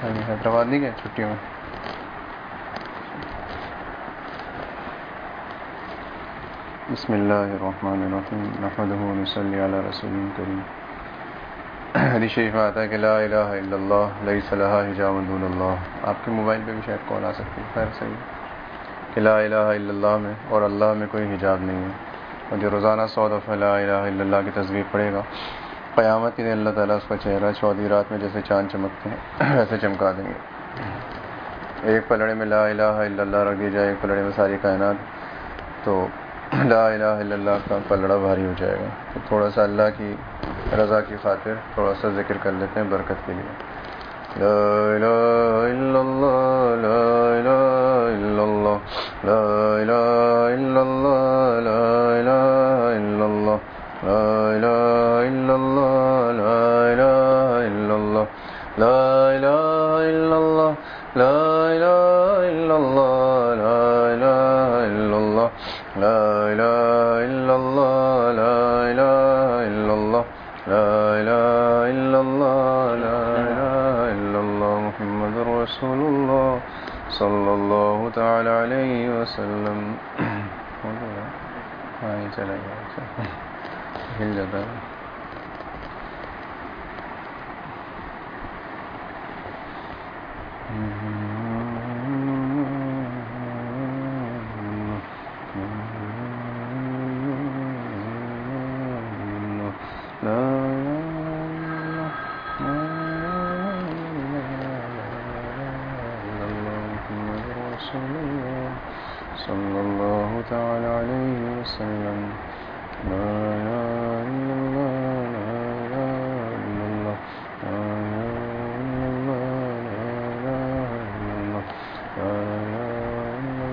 حیدرآباد نہیں گئے چھٹیوں میں؟ بسم اللہ الرحمن الرحیم نحمدہ و نصلی علی رسول کریم. حدیث شریف میں آتا ہے کہ لا الہ الا اللہ لیس لہا حجاب دون اللہ. آپ کے موبائل پہ بھی شاید کال آ سکتی ہے. خیر صحیح کہ لا الہ الا اللہ میں اور اللہ میں کوئی حجاب نہیں ہے. اور جو روزانہ 100 دفعہ لا الہ الا اللہ کی تسبیح پڑھے گا، قیامت کے دن اللہ تعالیٰ اس کا چہرہ 14 رات میں جیسے چاند چمکتے ہیں ویسے چمکا دیں گے. ایک پلڑے میں لا الہ الا اللہ رکھ دی جائے، ایک پلڑے میں ساری کائنات، تو لا الہ الا اللہ کا پلڑا بھاری ہو جائے گا. تو تھوڑا سا اللہ کی رضا کی خاطر تھوڑا سا ذکر کر لیتے ہیں برکت کے لیے. لا الہ الا اللہ لا الہ الا اللہ لا الہ الا اللہ لا الہ الا اللہ لا الہ الا اللہ لا الہ الا اللہ لا الہ الا اللہ لا الہ الا اللہ لا الہ الا اللہ لا الہ الا اللہ لا الہ الا اللہ لا الہ الا اللہ لا الہ الا اللہ محمد رسول اللہ صلی اللہ تعالی علیہ وسلم. ہاں یہ چلے گا، ہل جاتا ہے. صلی اللہ تعالی علیہ وسلم. لا الہ الا اللہ لا الہ الا اللہ لا الہ الا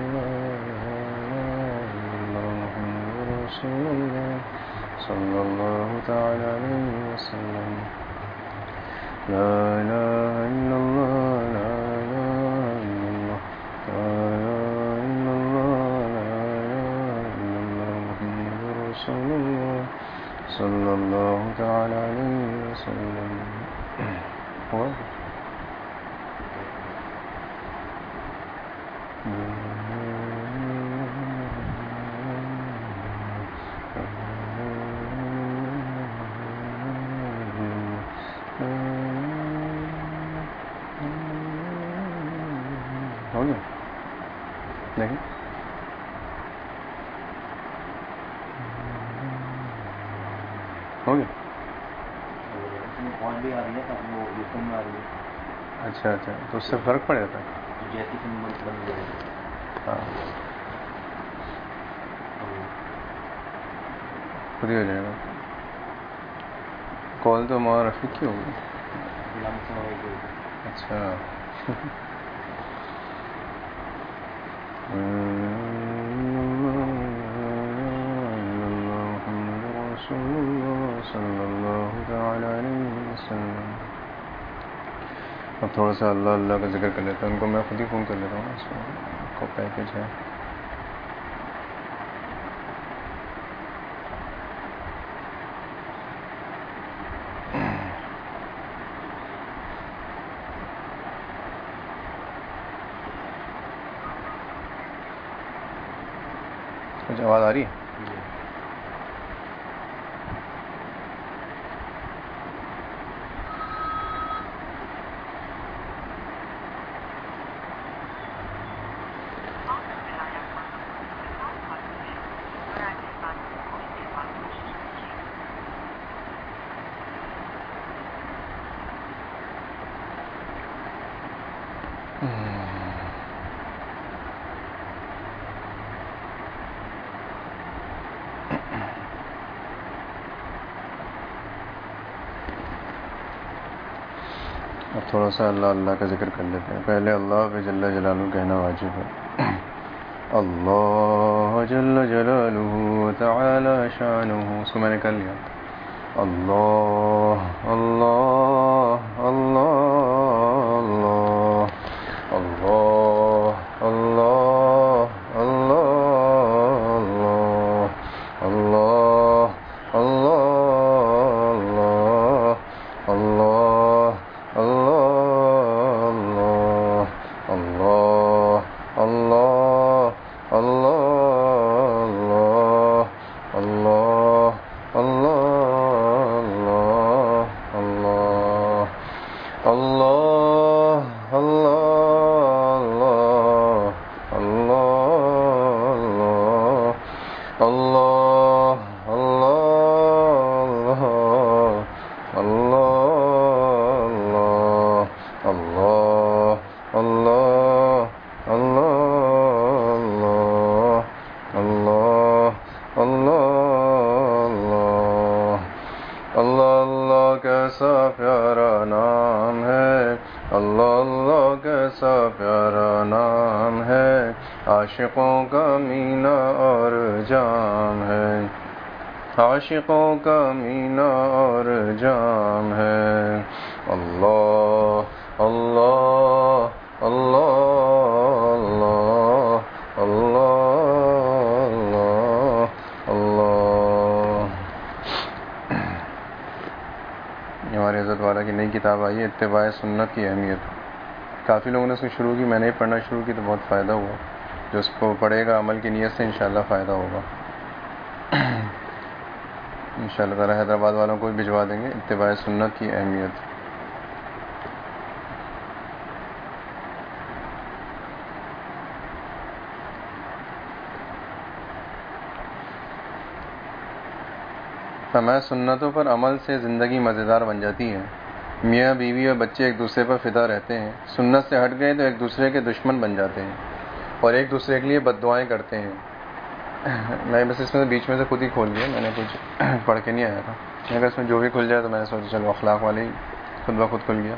اللہ محمد رسول اللہ صلی اللہ تعالی علیہ وسلم. لا الہ الا اللہ لا صلی اللہ تعالی علیہ وسلم. ہو گیا دیکھیں ہو گیا. اچھا اچھا، تو اس سے فرق پڑ جاتا ہے. ہاں خود ہی ہو جائے گا. کال تو ہمارا رفیق کی ہوگی. اچھا صلی اللہ تعالی علیہ وسلم. اب تھوڑا سا اللہ اللہ کا ذکر کر لیتا ہوں. ان کو میں خود ہی فون کر لیتا ہوں. اس کو پیکج ہے. کچھ آواز آ رہی ہے؟ اب تھوڑا سا اللہ اللہ کا ذکر کر لیتے ہیں. پہلے اللہ پہ جل جلالہ کہنا واجب ہے. اللہ جل جلالہ تعالی شانہ. اس کو میں نے کر لیا. اللہ اللہ اللہ اللہ اللہ اللہ اللہ اللہ اللہ اللہ اللہ اللہ اللہ اللہ کیسا پیارا نام ہے، اللہ اللہ کیسا پیارا نام ہے، عاشقوں کا مینہ اور جام ہے، عاشقوں کا مینہ اور جام ہے۔ اللہ اللہ اللہ اللہ اللہ اللہ۔ ہمارے حضرت والا کی نئی کتاب آئی ہے، اتباع سنت کی اہمیت۔ کافی لوگوں نے اس کو شروع کی، میں نے پڑھنا شروع کی تو بہت فائدہ ہوا۔ جو اس کو پڑھے گا عمل کی نیت سے انشاءاللہ فائدہ ہوگا۔ انشاءاللہ تعالی حیدرآباد والوں کو بھی بھجوا دیں گے، اتباع سنت کی اہمیت۔ فرمایا سنتوں پر عمل سے زندگی مزیدار بن جاتی ہے، میاں بیوی اور بچے ایک دوسرے پر فدا رہتے ہیں، سنت سے ہٹ گئے تو ایک دوسرے کے دشمن بن جاتے ہیں اور ایک دوسرے کے لیے بد دعائیں کرتے ہیں۔ میں بس اس میں بیچ میں سے خود ہی کھول لیا، میں نے کچھ پڑھ کے نہیں آیا تھا، اگر اس میں جو بھی کھل جائے تو میں نے سوچا چلو اخلاق والے ہی خود بخود کھل گیا۔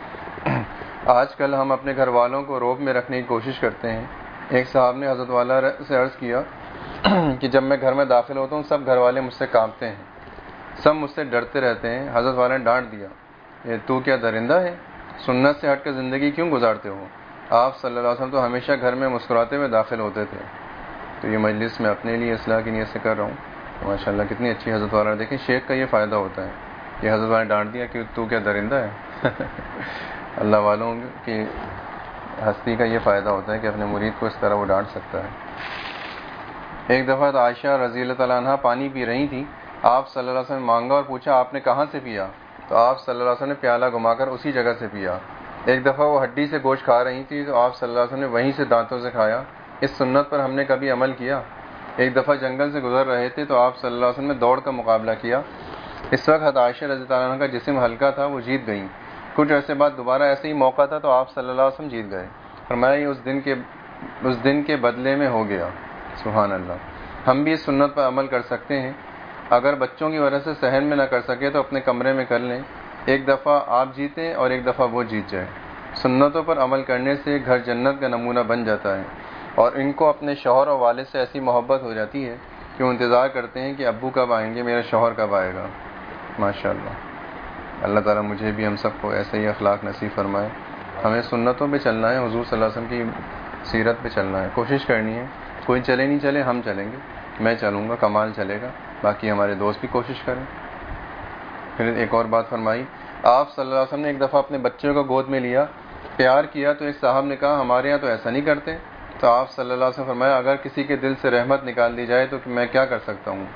آج کل ہم اپنے گھر والوں کو روب میں رکھنے کی کوشش کرتے ہیں۔ ایک صاحب نے حضرت والا سے عرض کیا کہ جب میں گھر میں داخل ہوتا ہوں سب گھر والے مجھ سے کانپتے ہیں، سب مجھ سے ڈرتے رہتے ہیں۔ حضرت والا نے ڈانٹ دیا، یہ تو کیا درندہ ہے، سنت سے ہٹ کر زندگی کیوں گزارتے ہو؟ آپ صلی اللہ علیہ وسلم تو ہمیشہ گھر میں مسکراتے ہوئے داخل ہوتے تھے۔ تو یہ مجلس میں اپنے لیے اصلاح کی نیت سے کر رہا ہوں۔ ماشاءاللہ کتنی اچھی حضرت والا، دیکھیں شیخ کا یہ فائدہ ہوتا ہے، یہ حضرت والا نے ڈانٹ دیا کہ تو کیا درندہ ہے۔ اللہ والوں کی ہستی کا یہ فائدہ ہوتا ہے کہ اپنے مرید کو اس طرح وہ ڈانٹ سکتا ہے۔ ایک دفعہ تو عائشہ رضی اللہ تعالیٰ عنہ پانی پی رہی تھی، آپ صلی اللہ علیہ وسلم نے مانگا اور پوچھا آپ نے کہاں سے پیا؟ تو آپ صلی اللہ علیہ وسلم نے پیالہ گھما کر اسی جگہ سے پیا۔ ایک دفعہ وہ ہڈی سے گوشت کھا رہی تھی تو آپ صلی اللہ علیہ وسلم نے وہیں سے دانتوں سے کھایا۔ اس سنت پر ہم نے کبھی عمل کیا؟ ایک دفعہ جنگل سے گزر رہے تھے تو آپ صلی اللہ علیہ وسلم نے دوڑ کا مقابلہ کیا۔ اس وقت عائشہ رضی اللہ عنہ کا جسم ہلکا تھا، وہ جیت گئیں۔ کچھ عرصے بعد دوبارہ ایسے ہی موقع تھا تو آپ صلی اللہ علیہ وسلم جیت گئے۔ فرمایا یہ اس دن کے بدلے میں ہو گیا۔ سبحان اللہ۔ ہم بھی اس سنت پر عمل کر سکتے ہیں، اگر بچوں کی وجہ سے صحن میں نہ کر سکے تو اپنے کمرے میں کر لیں، ایک دفعہ آپ جیتیں اور ایک دفعہ وہ جیت جائے۔ سنتوں پر عمل کرنے سے گھر جنت کا نمونہ بن جاتا ہے اور ان کو اپنے شوہر اور والد سے ایسی محبت ہو جاتی ہے کہ وہ انتظار کرتے ہیں کہ ابو کب آئیں گے، میرا شوہر کب آئے گا۔ ماشاءاللہ، اللہ تعالیٰ مجھے بھی ہم سب کو ایسے ہی اخلاق نصیب فرمائے۔ ہمیں سنتوں پہ چلنا ہے، حضور صلی اللہ علیہ وسلم کی سیرت پہ چلنا ہے، کوشش کرنی ہے۔ کوئی چلے نہیں چلے ہم چلیں گے، میں چلوں گا، کمال چلے گا، باقی ہمارے دوست بھی کوشش کریں۔ پھر ایک اور بات فرمائی، آپ صلی اللہ علیہ وسلم نے ایک دفعہ اپنے بچوں کو گود میں لیا، پیار کیا تو ایک صاحب نے کہا ہمارے یہاں تو ایسا نہیں کرتے۔ تو آپ صلی اللہ علیہ وسلم فرمایا اگر کسی کے دل سے رحمت نکال دی جائے تو میں کیا کر سکتا ہوں۔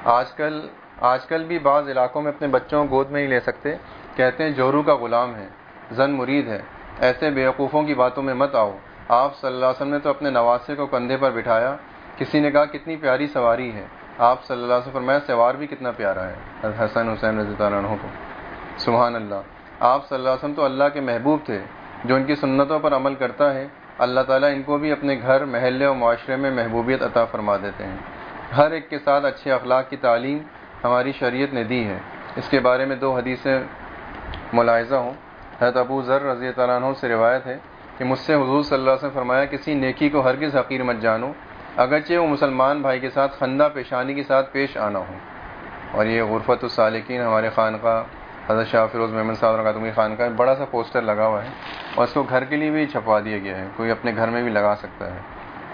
آج کل بھی بعض علاقوں میں اپنے بچوں کو گود میں نہیں لے سکتے، کہتے ہیں جورو کا غلام ہے، زن مرید ہے، ایسے بیوقوفوں کی باتوں میں مت آؤ۔ آپ صلی اللہ علیہ وسلم نے تو اپنے نواسے کو کندھے پر بٹھایا، کسی نے کہا کتنی پیاری سواری ہے، آپ صلی اللہ علیہ وسلم فرمایا سوار بھی کتنا پیارا ہے، حسن حسین رضی اللہ عنہ کو۔ سبحان اللہ۔ آپ صلی اللہ علیہ وسلم تو اللہ کے محبوب تھے، جو ان کی سنتوں پر عمل کرتا ہے اللہ تعالیٰ ان کو بھی اپنے گھر، محلے اور معاشرے میں محبوبیت عطا فرما دیتے ہیں۔ ہر ایک کے ساتھ اچھے اخلاق کی تعلیم ہماری شریعت نے دی ہے۔ اس کے بارے میں 2 حدیثیں ملاحظہ ہوں۔ حضرت ابو ذر رضی اللہ عنہ سے روایت ہے کہ مجھ سے حضور صلی اللہ علیہ وسلم فرمایا کسی نیکی کو ہرگز حقیر مت جانو، اگرچہ وہ مسلمان بھائی کے ساتھ خندہ پیشانی کے ساتھ پیش آنا ہو۔ اور یہ غرفت السالکین ہمارے خانقاہ حضرت شاہ فیروز محمد صاحب رکعت کی خانقاہ میں بڑا سا پوسٹر لگا ہوا ہے اور اس کو گھر کے لیے بھی چھپوا دیا گیا ہے، کوئی اپنے گھر میں بھی لگا سکتا ہے۔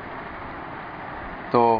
تو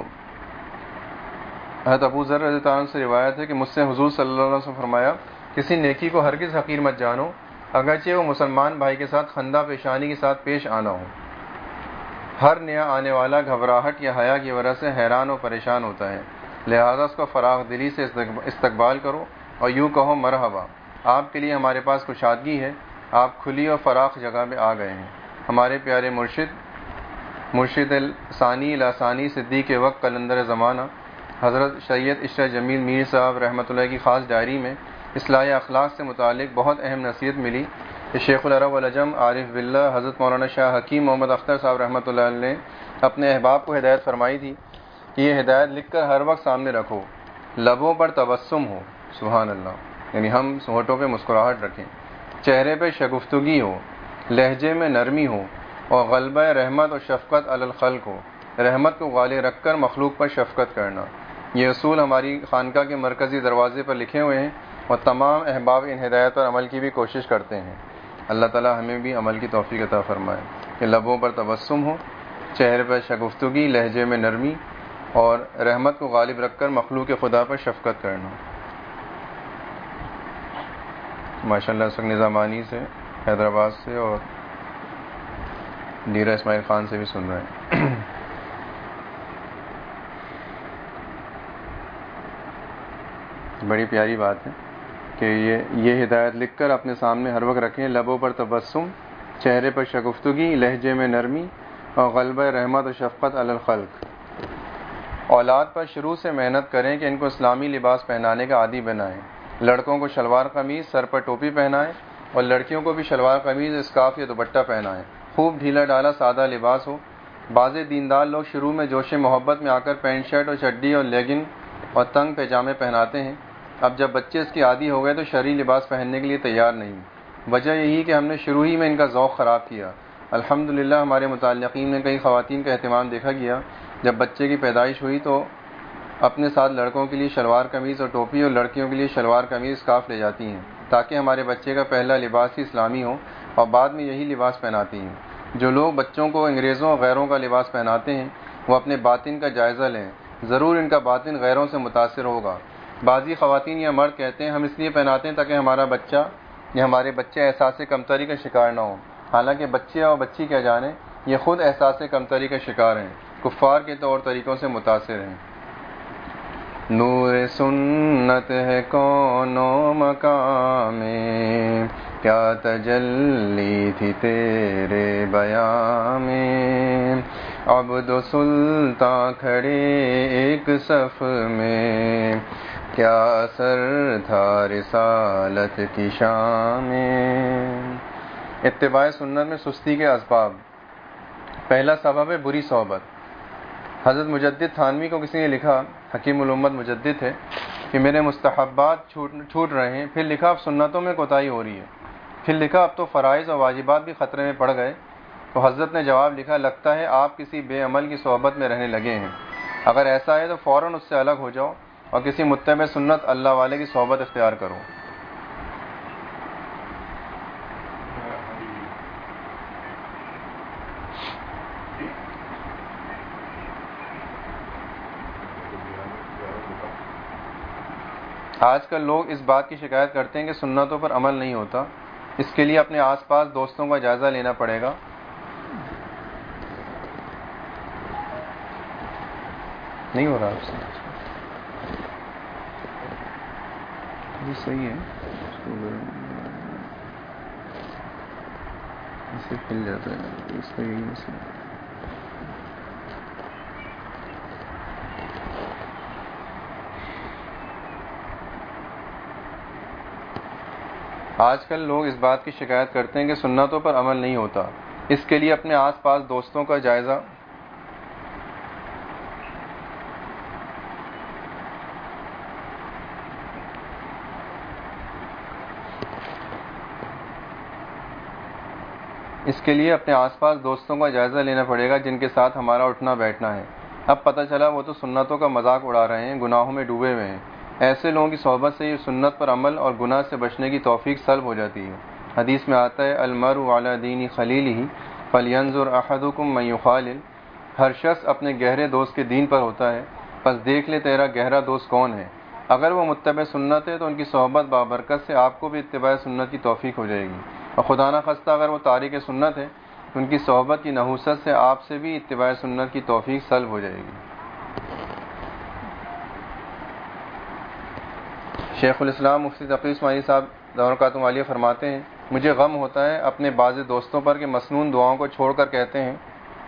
حضرت ابو ذر رضی اللہ عنہ سے روایت ہے کہ مجھ سے حضور صلی اللہ علیہ وسلم فرمایا کسی نیکی کو ہرگز حقیر مت جانو، اگرچہ وہ مسلمان بھائی کے ساتھ خندہ پیشانی کے ساتھ پیش آنا ہو۔ ہر نیا آنے والا گھبراہٹ یا حیا کی وجہ سے حیران و پریشان ہوتا ہے، لہذا اس کو فراغ دلی سے استقبال کرو اور یوں کہو مرحبا، آپ کے لیے ہمارے پاس کشادگی ہے، آپ کھلی اور فراخ جگہ میں آ گئے ہیں۔ ہمارے پیارے مرشد ثانی لاسانی صدیق وقت قلندر زمانہ حضرت سید عشرت جمیل میر صاحب رحمۃ اللہ کی خاص ڈائری میں اصلاح اخلاق سے متعلق بہت اہم نصیحت ملی کہ شیخ العرب والعجم عارف باللہ حضرت مولانا شاہ حکیم محمد اختر صاحب رحمۃ اللہ علیہ نے اپنے احباب کو ہدایت فرمائی تھی کہ یہ ہدایت لکھ کر ہر وقت سامنے رکھو، لبوں پر تبسم ہو۔ سبحان اللہ۔ یعنی ہم ہونٹوں پہ مسکراہٹ رکھیں، چہرے پہ شگفتگی ہو، لہجے میں نرمی ہو، اور غلبہ رحمت اور شفقت علی الخلق ہو، رحمت کو غالب رکھ کر مخلوق پر شفقت کرنا۔ یہ اصول ہماری خانقاہ کے مرکزی دروازے پر لکھے ہوئے ہیں، اور تمام احباب ان ہدایت پر عمل کی بھی کوشش کرتے ہیں۔ اللہ تعالی ہمیں بھی عمل کی توفیق عطا فرمائے کہ لبوں پر تبسم ہو، چہرے پر شگفتگی، لہجے میں نرمی، اور رحمت کو غالب رکھ کر مخلوق خدا پر شفقت کرنا۔ ماشاءاللہ اس وقت نظامانی سے، حیدرآباد سے، اور ڈیرہ اسماعیل خان سے بھی سن رہے ہیں۔ بڑی پیاری بات ہے کہ یہ ہدایت لکھ کر اپنے سامنے ہر وقت رکھیں، لبوں پر تبسم، چہرے پر شگفتگی، لہجے میں نرمی، اور غلبہ رحمت و شفقت علی الخلق۔ اولاد پر شروع سے محنت کریں کہ ان کو اسلامی لباس پہنانے کا عادی بنائیں۔ لڑکوں کو شلوار قمیض، سر پر ٹوپی پہنائیں، اور لڑکیوں کو بھی شلوار قمیض، اسکارف یا دوپٹہ پہنائیں۔ خوب ڈھیلا ڈالا سادہ لباس ہو۔ بعض دیندار لوگ شروع میں جوش محبت میں آ کر پینٹ شرٹ اور چڈی اور لیگن اور تنگ پیجامے پہناتے ہیں۔ اب جب بچے اس کی عادی ہو گئے تو شرعی لباس پہننے کے لیے تیار نہیں۔ وجہ یہی کہ ہم نے شروع ہی میں ان کا ذوق خراب کیا۔ الحمدللہ ہمارے متعلقین میں کئی خواتین کا اہتمام دیکھا گیا، جب بچے کی پیدائش ہوئی تو اپنے ساتھ لڑکوں کے لیے شلوار قمیض اور ٹوپی، اور لڑکیوں کے لیے شلوار قمیض اسکارف لے جاتی ہیں، تاکہ ہمارے بچے کا پہلا لباس ہی اسلامی ہو، اور بعد میں یہی لباس پہناتی ہیں۔ جو لوگ بچوں کو انگریزوں اور غیروں کا لباس پہناتے ہیں وہ اپنے باطن کا جائزہ لیں، ضرور ان کا باطن غیروں سے متاثر ہوگا۔ بعضی خواتین یا مرد کہتے ہیں ہم اس لیے پہناتے ہیں تاکہ ہمارا بچہ یا ہمارے بچے احساس کمتری کا شکار نہ ہوں، حالانکہ بچے اور بچی کیا جانے یہ خود احساس کمتری کا شکار ہیں، کفار کے طور طریقوں سے متاثر ہیں۔ نور سنت ہے کون و مقام میں، کیا تجلی تھی تیرے بیان میں، عبد و سلطان کھڑے ایک صف میں، کیا اثر تھا رسالت کی شان میں۔ اتباع سنت میں سستی کے اسباب۔ پہلا سبب ہے بری صحبت۔ حضرت مجدد تھانوی کو کسی نے لکھا، حکیم الامت مجدد ہے، کہ میرے مستحبات چھوٹ رہے ہیں، پھر لکھا اب سنتوں میں کوتاہی ہو رہی ہے، پھر لکھا اب تو فرائض اور واجبات بھی خطرے میں پڑ گئے۔ تو حضرت نے جواب لکھا، لگتا ہے آپ کسی بے عمل کی صحبت میں رہنے لگے ہیں، اگر ایسا ہے تو فوراً اس سے الگ ہو جاؤ اور کسی متبع سنت اللہ والے کی صحبت اختیار کرو۔ آج کل لوگ اس بات کی شکایت کرتے ہیں کہ سنتوں پر عمل نہیں ہوتا، اس کے لیے اپنے آس پاس دوستوں کا جائزہ لینا پڑے گا۔ نہیں ہو رہا آپ سے؟ یہ صحیح ہے، اسے کھل جاتا ہے، اس کا یہی مسئلہ ہے۔ آج کل لوگ اس بات کی شکایت کرتے ہیں کہ سنتوں پر عمل نہیں ہوتا، اس کے لیے اپنے آس پاس دوستوں کا جائزہ لینا پڑے گا جن کے ساتھ ہمارا اٹھنا بیٹھنا ہے۔ اب پتہ چلا وہ تو سنتوں کا مذاق اڑا رہے ہیں، گناہوں میں ڈوبے ہوئے ہیں۔ ایسے لوگوں کی صحبت سے یہ سنت پر عمل اور گناہ سے بچنے کی توفیق سلب ہو جاتی ہے۔ حدیث میں آتا ہے المرء علی دین خلیلہ فلینظر احدکم من یخالل، ہر شخص اپنے گہرے دوست کے دین پر ہوتا ہے، پس دیکھ لے تیرا گہرا دوست کون ہے۔ اگر وہ متبع سنت ہے تو ان کی صحبت بابرکت سے آپ کو بھی اتباع سنت کی توفیق ہو جائے گی، اور خدا نہ خواستہ اگر وہ تارک سنت ہے تو ان کی صحبت کی نحوست سے آپ سے بھی اتباع سنت کی توفیق سلب ہو جائے گی۔ شیخ الاسلام مفتی تقی اسماعیلی صاحب برکاتہ عالیہ فرماتے ہیں، مجھے غم ہوتا ہے اپنے بعض دوستوں پر کہ مسنون دعاؤں کو چھوڑ کر کہتے ہیں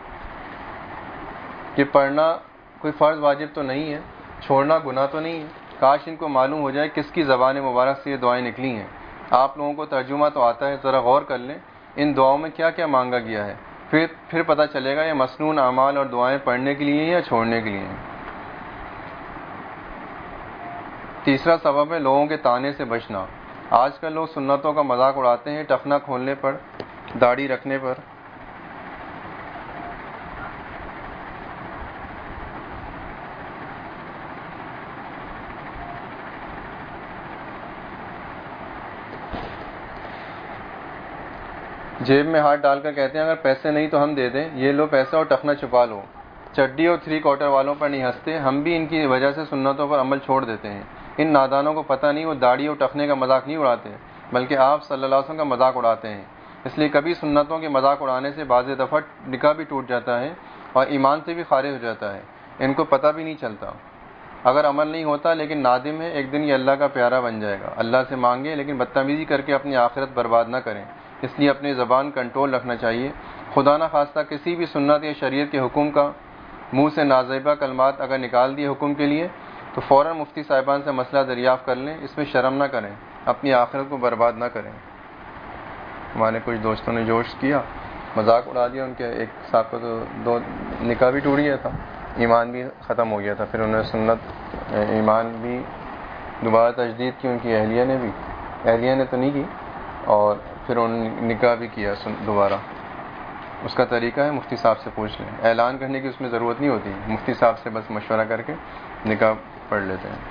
کہ پڑھنا کوئی فرض واجب تو نہیں ہے، چھوڑنا گناہ تو نہیں ہے۔ کاش ان کو معلوم ہو جائے کس کی زبان مبارک سے یہ دعائیں نکلی ہیں۔ آپ لوگوں کو ترجمہ تو آتا ہے، ذرا غور کر لیں ان دعاؤں میں کیا کیا مانگا گیا ہے، پھر پتہ چلے گا یہ مسنون اعمال اور دعائیں پڑھنے کے لیے یا چھوڑنے کے لیے ہیں۔ تیسرا سبب ہے لوگوں کے طانے سے بچنا. آج کل لوگ سنتوں کا مذاق اڑاتے ہیں ٹخنا کھولنے پر، داڑھی رکھنے پر. جیب میں ہاتھ ڈال کر کہتے ہیں اگر پیسے نہیں تو ہم دے دیں، یہ لو پیسہ اور ٹخنا چھپا لو. چڈی اور 3/4 والوں پر نہیں ہنستے، ہم بھی ان کی وجہ سے سنتوں پر عمل چھوڑ دیتے ہیں. ان نادانوں کو پتہ نہیں وہ داڑھی اور ٹخنے کا مذاق نہیں اڑاتے بلکہ آپ صلی اللہ علیہ وسلم کا مذاق اڑاتے ہیں. اس لیے کبھی سنتوں کے مذاق اڑانے سے بعض دفعہ نکاح بھی ٹوٹ جاتا ہے اور ایمان سے بھی خارج ہو جاتا ہے. ان کو پتہ بھی نہیں چلتا. اگر عمل نہیں ہوتا لیکن نادم ہے، ایک دن یہ اللہ کا پیارا بن جائے گا. اللہ سے مانگے لیکن بدتمیزی کر کے اپنی آخرت برباد نہ کریں. اس لیے اپنی زبان کنٹرول رکھنا چاہیے. خدا نہ خواستہ کسی بھی سنت یا شریعت کے حکم کا منہ سے نازیبہ کلمات اگر نکال دیے حکم کے لیے تو فوراً مفتی صاحبان سے مسئلہ دریافت کر لیں. اس میں شرم نہ کریں، اپنی آخرت کو برباد نہ کریں. ہمارے کچھ دوستوں نے جوش کیا، مذاق اڑا دیا. ان کے ایک صاحب کو تو 2 نکاح بھی ٹوٹ گیا تھا، ایمان بھی ختم ہو گیا تھا. پھر انہوں نے سنت ایمان بھی دوبارہ تجدید کی، ان کی اہلیہ نے تو نہیں کی، اور پھر انہوں نے نکاح بھی کیا دوبارہ. اس کا طریقہ ہے مفتی صاحب سے پوچھ لیں. اعلان کرنے کی اس میں ضرورت نہیں ہوتی، مفتی صاحب سے بس مشورہ کر کے نکاح پڑھ لیتے ہیں.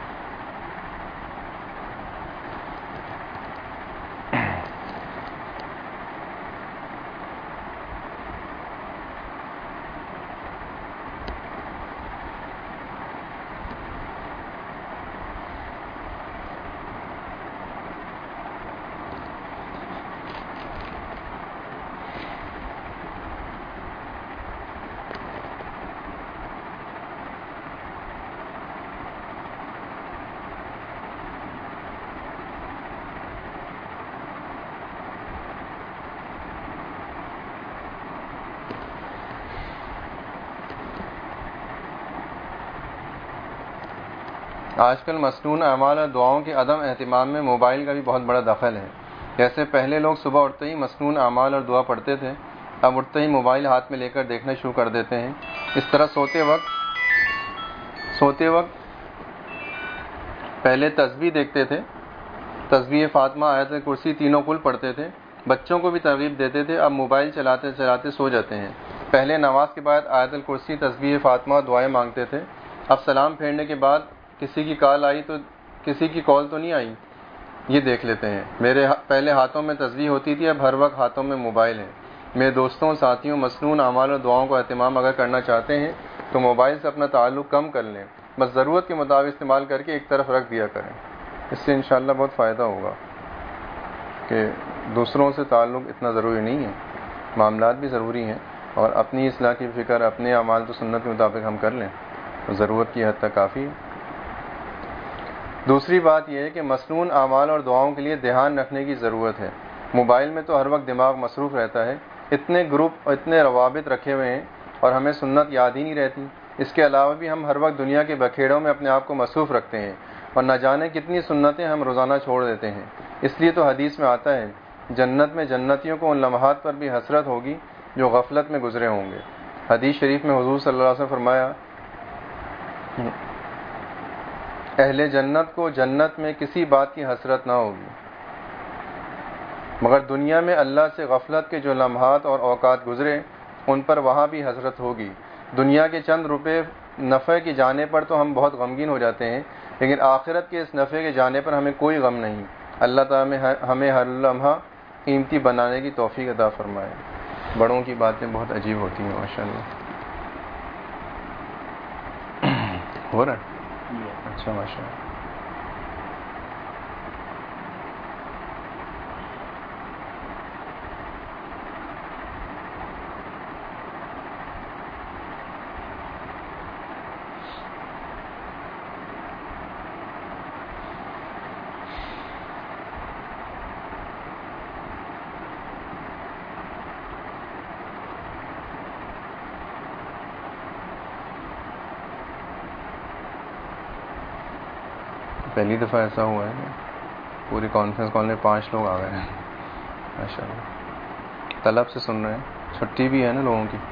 آج کل مسنون اعمال اور دعاؤں کے عدم اہتمام میں موبائل کا بھی بہت بڑا دخل ہے. جیسے پہلے لوگ صبح اٹھتے ہی مسنون اعمال اور دعا پڑھتے تھے، اب اٹھتے ہی موبائل ہاتھ میں لے کر دیکھنا شروع کر دیتے ہیں. اس طرح سوتے وقت پہلے تسبیح دیکھتے تھے، تسبیح فاطمہ، آیت کرسی، تینوں کل پڑھتے تھے. بچوں کو بھی ترغیب دیتے تھے. اب موبائل چلاتے چلاتے سو جاتے ہیں. پہلے نماز کے بعد آیت الکرسی، تسبیح فاطمہ، دعائیں مانگتے تھے. اب سلام پھیرنے کے بعد کسی کی کال تو نہیں آئی، یہ دیکھ لیتے ہیں. میرے پہلے ہاتھوں میں تسبیح ہوتی تھی، اب ہر وقت ہاتھوں میں موبائل ہے. میرے دوستوں ساتھیوں، مسنون اعمال اور دعاؤں کا اہتمام اگر کرنا چاہتے ہیں تو موبائل سے اپنا تعلق کم کر لیں. بس ضرورت کے مطابق استعمال کر کے ایک طرف رکھ دیا کریں. اس سے انشاءاللہ بہت فائدہ ہوگا کہ دوسروں سے تعلق اتنا ضروری نہیں ہے. معاملات بھی ضروری ہیں اور اپنی اصلاح کی فکر، اپنے اعمال تو سنت کے مطابق ہم کر لیں تو ضرورت کی حد تک کافی ہے. دوسری بات یہ ہے کہ مسنون اعمال اور دعاؤں کے لیے دھیان رکھنے کی ضرورت ہے. موبائل میں تو ہر وقت دماغ مصروف رہتا ہے، اتنے گروپ اور اتنے روابط رکھے ہوئے ہیں اور ہمیں سنت یاد ہی نہیں رہتی. اس کے علاوہ بھی ہم ہر وقت دنیا کے بکھیڑوں میں اپنے آپ کو مصروف رکھتے ہیں اور نہ جانے کتنی سنتیں ہم روزانہ چھوڑ دیتے ہیں. اس لیے تو حدیث میں آتا ہے جنت میں جنتیوں کو ان لمحات پر بھی حسرت ہوگی جو غفلت میں گزرے ہوں گے. حدیث شریف میں حضور صلی اللہ علیہ وسلم نے فرمایا اہل جنت کو جنت میں کسی بات کی حسرت نہ ہوگی مگر دنیا میں اللہ سے غفلت کے جو لمحات اور اوقات گزرے ان پر وہاں بھی حسرت ہوگی. دنیا کے چند روپے نفع کی جانے پر تو ہم بہت غمگین ہو جاتے ہیں، لیکن آخرت کے اس نفع کے جانے پر ہمیں کوئی غم نہیں. اللہ تعالیٰ ہمیں ہر لمحہ قیمتی بنانے کی توفیق عطا فرمائے. بڑوں کی باتیں بہت عجیب ہوتی ہیں ماشاءاللہ. ہو رہا ہے؟ اچھا ماشاءاللہ. پہلی دفعہ ایسا ہوا ہے پوری کانفرنس کال میں 5 لوگ آ گئے ہیں ماشاءاللہ. طلب سے سن رہے ہیں، چھٹی بھی ہے نا لوگوں کی.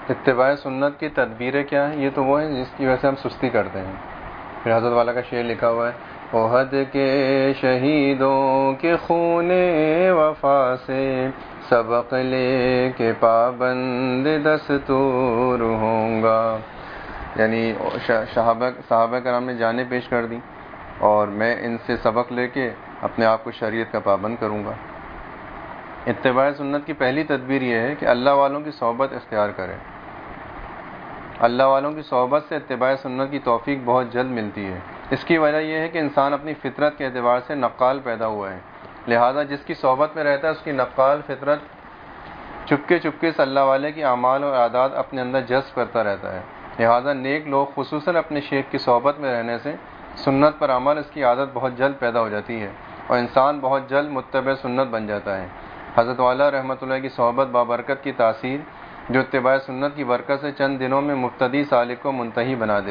اتباع سنت کی تدبیریں کیا ہیں؟ یہ تو وہ ہیں جس کی وجہ سے ہم سستی کرتے ہیں. پھر حضرت والا کا شعر لکھا ہوا ہے، احد کے شہیدوں کے خون وفا سے سبق لے کے پابند دستور ہوں گا. یعنی صحابہ کرام نے جانیں پیش کر دی اور میں ان سے سبق لے کے اپنے آپ کو شریعت کا پابند کروں گا. اتباع سنت کی پہلی تدبیر یہ ہے کہ اللہ والوں کی صحبت اختیار کرے. اللہ والوں کی صحبت سے اتباع سنت کی توفیق بہت جلد ملتی ہے. اس کی وجہ یہ ہے کہ انسان اپنی فطرت کے اعتبار سے نقال پیدا ہوا ہے، لہذا جس کی صحبت میں رہتا ہے اس کی نقال فطرت چپکے سے اللہ والے کی اعمال اور عادات اپنے اندر جذب کرتا رہتا ہے. لہذا نیک لوگ خصوصاً اپنے شیخ کی صحبت میں رہنے سے سنت پر عمل اس کی عادت بہت جلد پیدا ہو جاتی ہے اور انسان بہت جلد متبع سنت بن جاتا ہے. حضرت والا رحمۃ اللہ کی صحبت بابرکت کی تاثیر جو اتباع سنت کی برکت سے چند دنوں میں مبتدی سالک کو منتہی بنا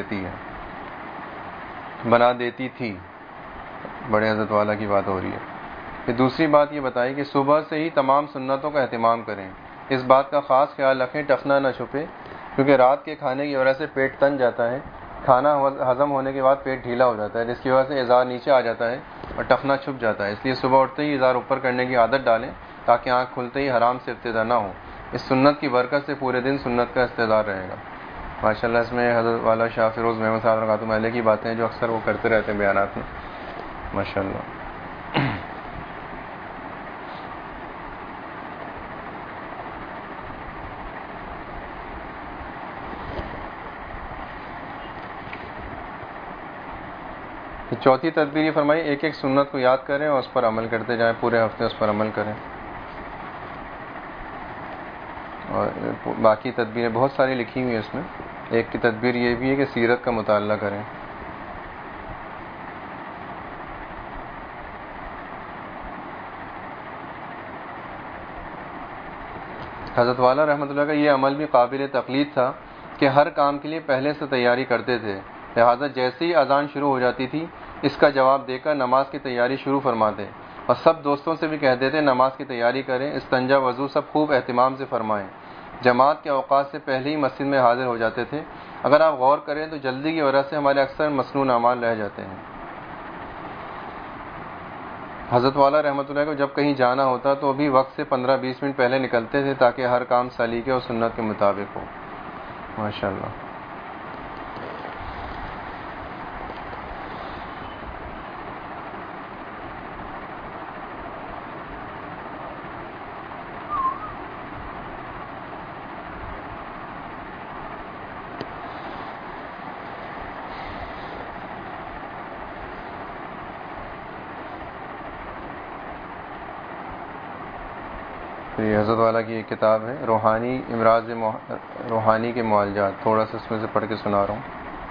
دیتی تھی. بڑے حضرت والا کی بات ہو رہی ہے. پھر دوسری بات یہ بتائی کہ صبح سے ہی تمام سنتوں کا اہتمام کریں. اس بات کا خاص خیال رکھیں ٹخنا نہ چھپے، کیونکہ رات کے کھانے کی وجہ سے پیٹ تن جاتا ہے، کھانا ہضم ہونے کے بعد پیٹ ڈھیلا ہو جاتا ہے، جس کی وجہ سے اظہار نیچے آ جاتا ہے اور ٹخنا چھپ جاتا ہے. اس لیے صبح اٹھتے ہی اظہار اوپر کرنے کی عادت ڈالیں تاکہ آنکھ کھلتے ہی حرام سے ابتدا نہ ہو. اس سنت کی برکت سے پورے دن سنت کا استعدار رہے گا. ماشاءاللہ اس میں حضرت والا شاہ فیروز محمد صاحب رکعتم علیہ کی باتیں جو اکثر وہ کرتے رہتے ہیں بیانات میں. ماشاءاللہ. چوتھی تدبیر یہ فرمائی ایک ایک سنت کو یاد کریں اور اس پر عمل کرتے جائیں، پورے ہفتے اس پر عمل کریں. اور باقی تدبیریں بہت ساری لکھی ہوئی ہیں اس میں. ایک کی تدبیر یہ بھی ہے کہ سیرت کا مطالعہ کریں. حضرت والا رحمۃ اللہ کا یہ عمل بھی قابل تقلید تھا کہ ہر کام کے لیے پہلے سے تیاری کرتے تھے، لہٰذا جیسے ہی اذان شروع ہو جاتی تھی اس کا جواب دے کر نماز کی تیاری شروع فرماتے اور سب دوستوں سے بھی کہتے تھے نماز کی تیاری کریں، استنجا وضو سب خوب اہتمام سے فرمائیں. جماعت کے اوقات سے پہلے ہی مسجد میں حاضر ہو جاتے تھے. اگر آپ غور کریں تو جلدی کی وجہ سے ہمارے اکثر مسنون اعمال رہ جاتے ہیں. حضرت والا رحمۃ اللہ کو جب کہیں جانا ہوتا تو بھی وقت سے 15-20 منٹ پہلے نکلتے تھے تاکہ ہر کام سلیقے اور سنت کے مطابق ہو. ماشاءاللہ. یہ حضرت والا کی ایک کتاب ہے روحانی امراض روحانی کے معالجات، تھوڑا سا اس میں سے پڑھ کے سنا رہا ہوں.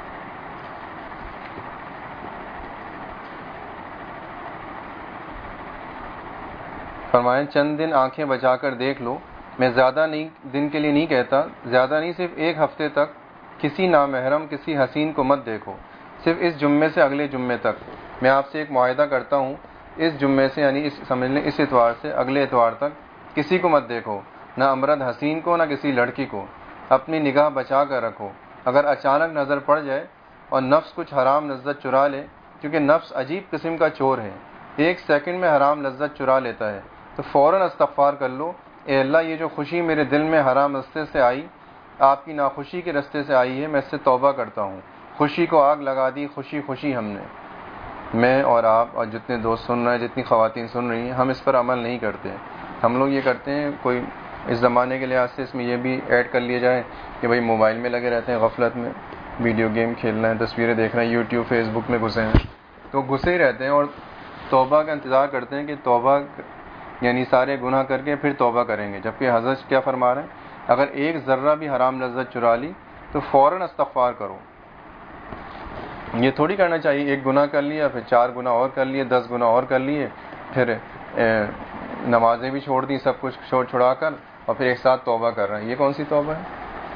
فرمائیں چند دن آنکھیں بچا کر دیکھ لو. میں زیادہ دن کے لیے نہیں کہتا، زیادہ نہیں، صرف ایک ہفتے تک کسی نامحرم کسی حسین کو مت دیکھو. صرف اس جمعے سے اگلے جمعے تک. میں آپ سے ایک معاہدہ کرتا ہوں، اس جمعے سے یعنی سمجھ لیں اس اتوار سے اگلے اتوار تک کسی کو مت دیکھو، نہ امرد حسین کو نہ کسی لڑکی کو. اپنی نگاہ بچا کر رکھو. اگر اچانک نظر پڑ جائے اور نفس کچھ حرام لذت چرا لے، کیونکہ نفس عجیب قسم کا چور ہے، ایک سیکنڈ میں حرام لذت چرا لیتا ہے، تو فوراً استغفار کر لو. اے اللہ یہ جو خوشی میرے دل میں حرام رستے سے آئی، آپ کی ناخوشی کے رستے سے آئی ہے، میں اس سے توبہ کرتا ہوں. خوشی کو آگ لگا دی خوشی ہم نے. میں اور آپ اور جتنے دوست سن رہے ہیں، جتنی خواتین سن رہی ہیں، ہم اس پر عمل نہیں کرتے. ہم لوگ یہ کرتے ہیں، کوئی اس زمانے کے لحاظ سے اس میں یہ بھی ایڈ کر لیا جائے کہ بھائی موبائل میں لگے رہتے ہیں، غفلت میں ویڈیو گیم کھیل رہے ہیں، تصویریں دیکھ رہے ہیں، یوٹیوب فیس بک میں گھسے ہیں، تو گھسے ہی رہتے ہیں اور توبہ کا انتظار کرتے ہیں کہ توبہ یعنی سارے گناہ کر کے پھر توبہ کریں گے. جبکہ حضرت کیا فرما رہے ہیں، اگر ایک ذرہ بھی حرام لذت چرا لی تو فوراً استغفار کرو. یہ تھوڑی کرنا چاہیے ایک گناہ کر لیا پھر 4 گناہ اور کر لیے، 10 گناہ اور کر لیے، پھر نمازیں بھی چھوڑ دی، سب کچھ چھوڑا کر اور پھر ایک ساتھ توبہ کر رہے ہیں. یہ کون سی توبہ ہے؟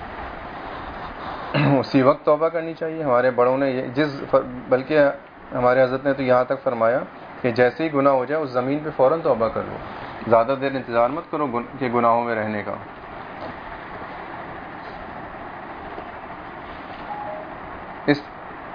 اسی وقت توبہ کرنی چاہیے. ہمارے بڑوں نے بلکہ ہمارے حضرت نے تو یہاں تک فرمایا کہ جیسے ہی گناہ ہو جائے اس زمین پہ فوراً توبہ کر لو، زیادہ دیر انتظار مت کرو کہ گناہوں میں رہنے کا.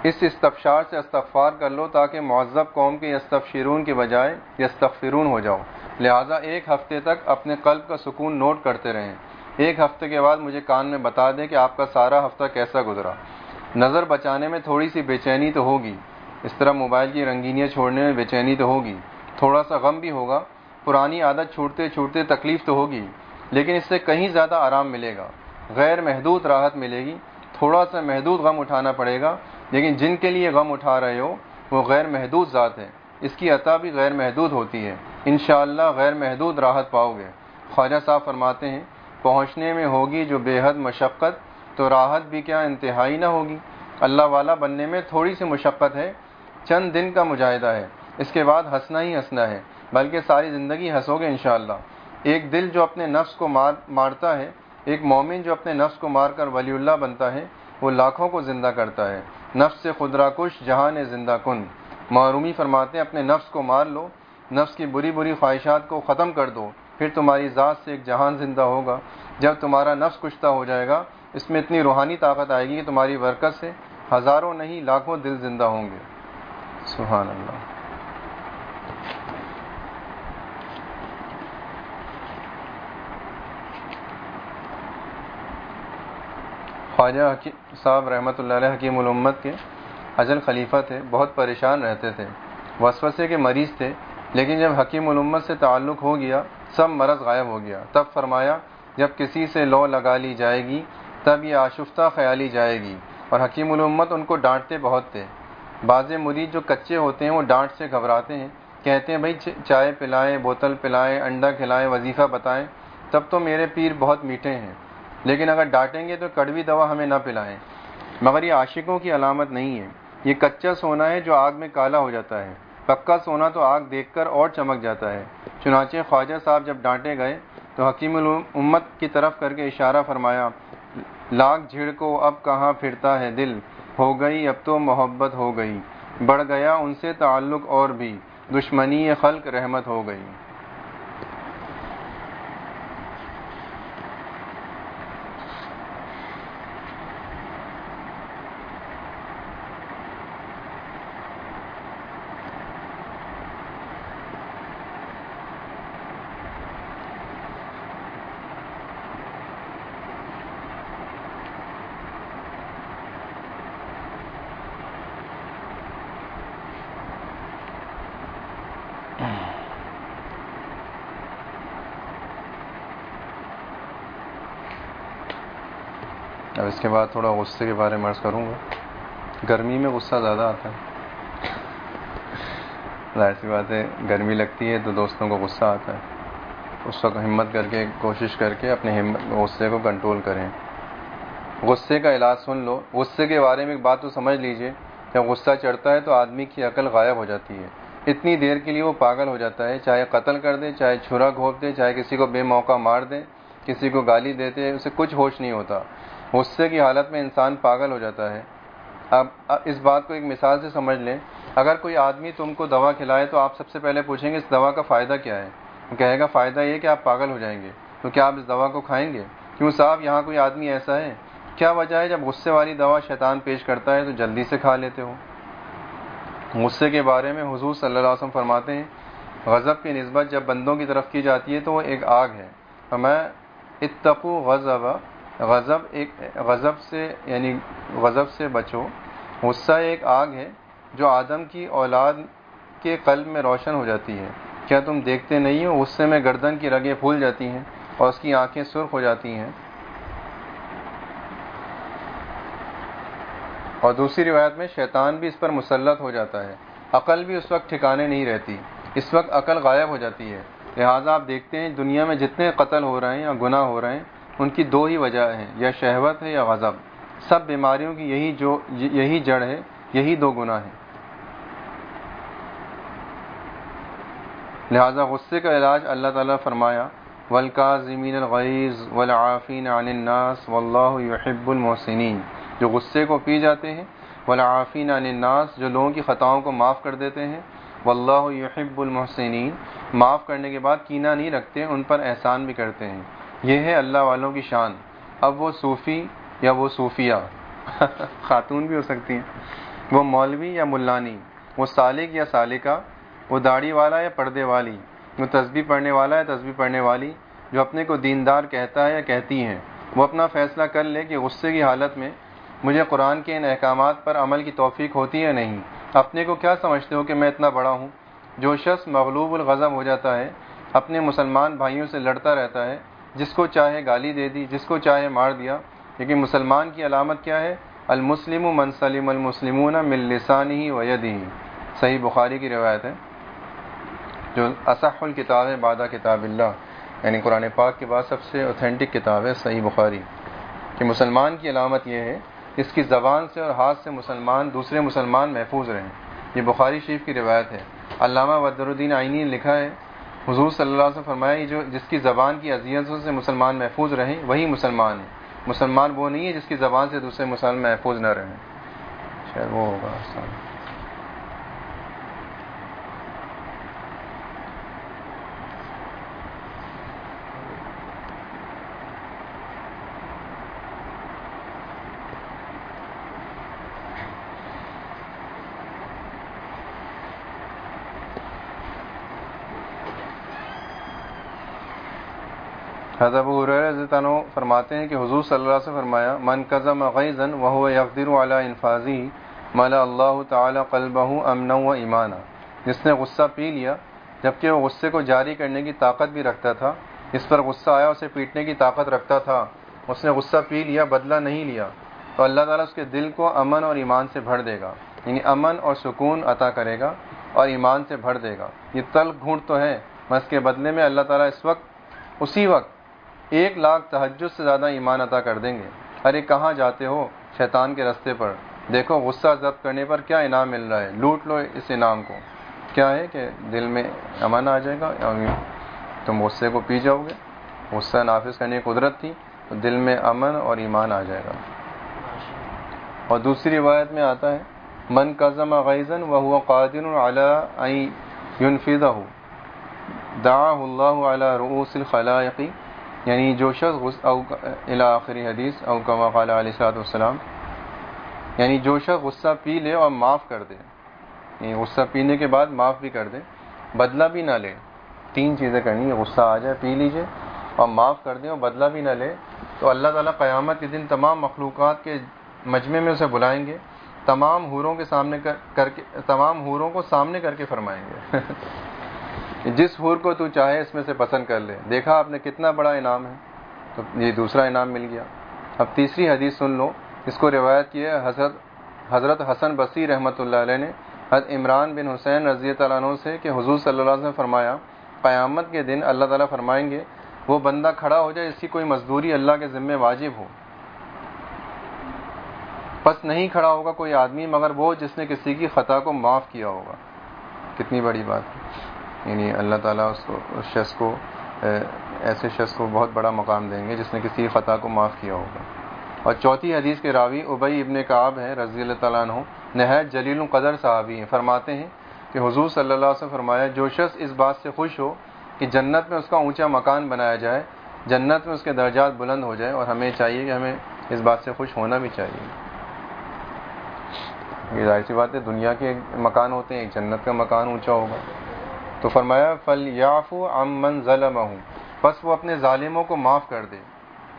اس استفشار سے استغفار کر لو تاکہ معذب قوم کے یستفشرون کے بجائے یستغفرون ہو جاؤ۔ لہٰذا ایک ہفتے تک اپنے قلب کا سکون نوٹ کرتے رہیں۔ ایک ہفتے کے بعد مجھے کان میں بتا دیں کہ آپ کا سارا ہفتہ کیسا گزرا۔ نظر بچانے میں تھوڑی سی بے چینی تو ہوگی، اس طرح موبائل کی رنگینیاں چھوڑنے میں بے چینی تو ہوگی، تھوڑا سا غم بھی ہوگا، پرانی عادت چھوڑتے چھوڑتے تکلیف تو ہوگی، لیکن اس سے کہیں زیادہ آرام ملے گا، غیر محدود راحت ملے گی۔ تھوڑا سا محدود غم اٹھانا پڑے گا، لیکن جن کے لیے غم اٹھا رہے ہو وہ غیر محدود ذات ہے، اس کی عطا بھی غیر محدود ہوتی ہے، انشاءاللہ غیر محدود راحت پاؤ گے۔ خواجہ صاحب فرماتے ہیں پہنچنے میں ہوگی جو بے حد مشقت تو راحت بھی کیا انتہائی نہ ہوگی۔ اللہ والا بننے میں تھوڑی سی مشقت ہے، چند دن کا مجاہدہ ہے، اس کے بعد ہنسنا ہی ہنسنا ہے، بلکہ ساری زندگی ہنسو گے انشاءاللہ۔ ایک دل جو اپنے نفس کو مارتا ہے، ایک مومن جو اپنے نفس کو مار کر ولی اللہ بنتا ہے، وہ لاکھوں کو زندہ کرتا ہے۔ نفس سے خود را کش جہان زندہ کن۔ معرومی فرماتے ہیں اپنے نفس کو مار لو، نفس کی بری بری خواہشات کو ختم کر دو، پھر تمہاری ذات سے ایک جہان زندہ ہوگا۔ جب تمہارا نفس کشتہ ہو جائے گا، اس میں اتنی روحانی طاقت آئے گی کہ تمہاری برکت سے ہزاروں نہیں لاکھوں دل زندہ ہوں گے۔ سبحان اللہ۔ خواجہ صاحب رحمۃ اللہ علیہ حکیم الامت کے اجل خلیفہ تھے، بہت پریشان رہتے تھے، وسوسے کے مریض تھے، لیکن جب حکیم الامت سے تعلق ہو گیا سب مرض غائب ہو گیا۔ تب فرمایا جب کسی سے لو لگا لی جائے گی تب یہ آشفتہ خیالی جائے گی، اور حکیم الامت ان کو ڈانٹتے بہت تھے۔ بعض مرید جو کچے ہوتے ہیں وہ ڈانٹ سے گھبراتے ہیں، کہتے ہیں بھائی چائے پلائیں، بوتل پلائیں، انڈا کھلائیں، وظیفہ بتائیں، تب تو میرے پیر بہت میٹھے ہیں، لیکن اگر ڈانٹیں گے تو کڑوی دوا ہمیں نہ پلائیں۔ مگر یہ عاشقوں کی علامت نہیں ہے، یہ کچا سونا ہے جو آگ میں کالا ہو جاتا ہے، پکا سونا تو آگ دیکھ کر اور چمک جاتا ہے۔ چنانچہ خواجہ صاحب جب ڈانٹے گئے تو حکیم الامت کی طرف کر کے اشارہ فرمایا، لاکھ جھڑکو اب کہاں پھرتا ہے دل، ہو گئی اب تو محبت ہو گئی، بڑھ گیا ان سے تعلق اور بھی، دشمنی خلق رحمت ہو گئی۔ اب اس کے بعد تھوڑا غصے کے بارے میں عرض کروں گا۔ گرمی میں غصہ زیادہ آتا ہے، ظاہر سی بات ہے، گرمی لگتی ہے تو دوستوں کو غصہ آتا ہے، اس وقت ہمت کر کے کوشش کر کے اپنے غصے کو کنٹرول کریں۔ غصے کا علاج سن لو۔ غصے کے بارے میں ایک بات تو سمجھ لیجئے، جب غصہ چڑھتا ہے تو آدمی کی عقل غائب ہو جاتی ہے، اتنی دیر کے لیے وہ پاگل ہو جاتا ہے، چاہے قتل کر دے، چاہے چھرا گھونپ دے، چاہے کسی کو بے موقع مار دے، کسی کو گالی دیتے، اسے کچھ ہوش نہیں ہوتا۔ غصے کی حالت میں انسان پاگل ہو جاتا ہے۔ اب اس بات کو ایک مثال سے سمجھ لیں، اگر کوئی آدمی تم کو دوا کھلائے تو آپ سب سے پہلے پوچھیں گے اس دوا کا فائدہ کیا ہے؟ وہ کہے گا فائدہ یہ کہ آپ پاگل ہو جائیں گے، تو کیا آپ اس دوا کو کھائیں گے؟ کیوں صاحب یہاں کوئی آدمی ایسا ہے؟ کیا وجہ ہے جب غصے والی دوا شیطان پیش کرتا ہے تو جلدی سے کھا لیتے ہو؟ غصے کے بارے میں حضور صلی اللہ علیہ وسلم فرماتے ہیں غضب کی نسبت جب بندوں کی طرف کی جاتی ہے تو وہ ایک آگ ہے، فرمایا اتقوا غضب، غضب سے بچو۔ غصہ ایک آگ ہے جو آدم کی اولاد کے قلب میں روشن ہو جاتی ہے، کیا تم دیکھتے نہیں ہو؟ غصے میں گردن کی رگیں پھول جاتی ہیں اور اس کی آنکھیں سرخ ہو جاتی ہیں۔ اور دوسری روایت میں شیطان بھی اس پر مسلط ہو جاتا ہے، عقل بھی اس وقت ٹھکانے نہیں رہتی، اس وقت عقل غائب ہو جاتی ہے۔ لہٰذا آپ دیکھتے ہیں دنیا میں جتنے قتل ہو رہے ہیں یا گناہ ہو رہے ہیں ان کی دو ہی وجہ ہیں، یا شہوت ہے یا غضب۔ سب بیماریوں کی یہی جڑ ہے، یہی دو گناہ ہیں۔ لہٰذا غصے کا علاج اللہ تعالیٰ فرمایا وَالْكَاظِمِينَ الْغَيْظَ وَالْعَافِينَ عَنِ النَّاسِ وَاللَّهُ يُحِبُّ الْمُحْسِنِينَ، جو غصے کو پی جاتے ہیں، وَالْعَافِينَ عَنِ النَّاسِ، جو لوگوں کی خطاؤں کو معاف کر دیتے ہیں، وَاللَّهُ يُحِبُّ الْمُحْسِنِينَ، معاف کرنے کے بعد کینہ نہیں رکھتے، ان پر احسان بھی کرتے ہیں۔ یہ ہے اللہ والوں کی شان۔ اب وہ صوفی یا وہ صوفیہ خاتون بھی ہو سکتی ہیں، وہ مولوی یا ملانی، وہ سالک یا سالکہ، وہ داڑھی والا یا پردے والی، وہ تسبیح پڑھنے والا یا تسبیح پڑھنے والی، جو اپنے کو دیندار کہتا ہے یا کہتی ہیں، وہ اپنا فیصلہ کر لے کہ غصے کی حالت میں مجھے قرآن کے ان احکامات پر عمل کی توفیق ہوتی ہے نہیں۔ اپنے کو کیا سمجھتے ہو کہ میں اتنا بڑا ہوں؟ جو شخص مغلوب الغضب ہو جاتا ہے، اپنے مسلمان بھائیوں سے لڑتا رہتا ہے، جس کو چاہے گالی دے دی، جس کو چاہے مار دیا، لیکن مسلمان کی علامت کیا ہے؟ المسلم من سلم المسلمون من لسانہ و یدہ، صحیح بخاری کی روایت ہے، جو اصح الکتاب ہے بعد کتاب اللہ، یعنی قرآن پاک کے بعد سب سے اوتھینٹک کتاب ہے صحیح بخاری، کہ مسلمان کی علامت یہ ہے کہ اس کی زبان سے اور ہاتھ سے دوسرے مسلمان محفوظ رہیں۔ یہ بخاری شریف کی روایت ہے۔ علامہ بدر الدین عینی نے لکھا ہے، حضور صلی اللہ علیہ وسلم فرمایا جس کی زبان کی اذیتوں سے مسلمان محفوظ رہیں وہی مسلمان ہے۔ مسلمان وہ نہیں ہے جس کی زبان سے دوسرے مسلمان محفوظ نہ رہیں۔ شاید وہ ہوگا آسان۔ حضرت ابو ہریرہ رضی اللہ عنہ فرماتے ہیں کہ حضور صلی اللہ علیہ وسلم فرمایا، من کظم غیظا وهو يقدر على انفاذه ملأ اللہ تعالی قلبہ امنا و ایمانا، جس نے غصہ پی لیا جبکہ وہ غصے کو جاری کرنے کی طاقت بھی رکھتا تھا، اس پر غصہ آیا اسے پیٹنے کی طاقت رکھتا تھا، اس نے غصہ پی لیا، بدلہ نہیں لیا، تو اللہ تعالیٰ اس کے دل کو امن اور ایمان سے بھر دے گا، یعنی امن اور سکون عطا کرے گا اور ایمان سے بھر دے گا۔ یہ تلخ گھونٹ تو ہے، مگر اس کے بدلے میں اللہ تعالیٰ اسی وقت 1,00,000 تہجد سے زیادہ ایمان عطا کر دیں گے۔ ارے کہاں جاتے ہو شیطان کے رستے پر؟ دیکھو غصہ ضبط کرنے پر کیا انعام مل رہا ہے، لوٹ لو اس انعام کو۔ کیا ہے کہ دل میں امن آ جائے گا، تم غصے کو پی جاؤ گے، غصہ نافذ کرنے کی قدرت تھی تو دل میں امن اور ایمان آ جائے گا۔ اور دوسری روایت میں آتا ہے، من کظم غیظا وهو قادر علی ان ينفذه دعاه اللہ علی رؤوس الخلائق، یعنی جو شخص الی آخری حدیث او کما قال علیہ الصلوۃ والسلام، یعنی جو شخص غصہ پی لے اور معاف کر دے، یعنی غصہ پینے کے بعد معاف بھی کر دے، بدلہ بھی نہ لے، 3 چیزیں کرنی ہے، غصہ آ جائے پی لیجئے اور معاف کر دیں اور بدلہ بھی نہ لے، تو اللہ تعالیٰ قیامت کے دن تمام مخلوقات کے مجمع میں اسے بلائیں گے، تمام حوروں کے سامنے تمام حوروں کو سامنے کر کے فرمائیں گے جس حور کو تو چاہے اس میں سے پسند کر لے۔ دیکھا آپ نے کتنا بڑا انعام ہے، تو یہ دوسرا انعام مل گیا۔ اب تیسری حدیث سن لو، اس کو روایت کی ہے حضرت حسن بصری رحمۃ اللہ علیہ نے حضرت عمران بن حسین رضی اللہ عنہ سے کہ حضور صلی اللہ علیہ وسلم فرمایا، قیامت کے دن اللہ تعالیٰ فرمائیں گے، وہ بندہ کھڑا ہو جائے جس کی کوئی مزدوری اللہ کے ذمہ واجب ہو، پس نہیں کھڑا ہوگا کوئی آدمی مگر وہ جس نے کسی کی خطا کو معاف کیا ہوگا۔ کتنی بڑی بات ہے، یعنی اللہ تعالیٰ ایسے شخص کو بہت بڑا مقام دیں گے جس نے کسی کی خطا کو معاف کیا ہوگا۔ اور چوتھی حدیث کے راوی ابی ابن کعب ہیں رضی اللہ تعالیٰ عنہ، نہایت جلیل القدر صحابی ہیں، فرماتے ہیں کہ حضور صلی اللہ علیہ وسلم فرمایا، جو شخص اس بات سے خوش ہو کہ جنت میں اس کا اونچا مکان بنایا جائے، جنت میں اس کے درجات بلند ہو جائے، اور ہمیں چاہیے کہ ہمیں اس بات سے خوش ہونا بھی چاہیے۔ یہ ظاہر سی بات ہے، دنیا کے مکان ہوتے ہیں، جنت کا مکان اونچا ہوگا۔ تو فرمایا فَلْيَعْفُ عَمَّنْ ظَلَمَهُ، بس وہ اپنے ظالموں کو معاف کر دے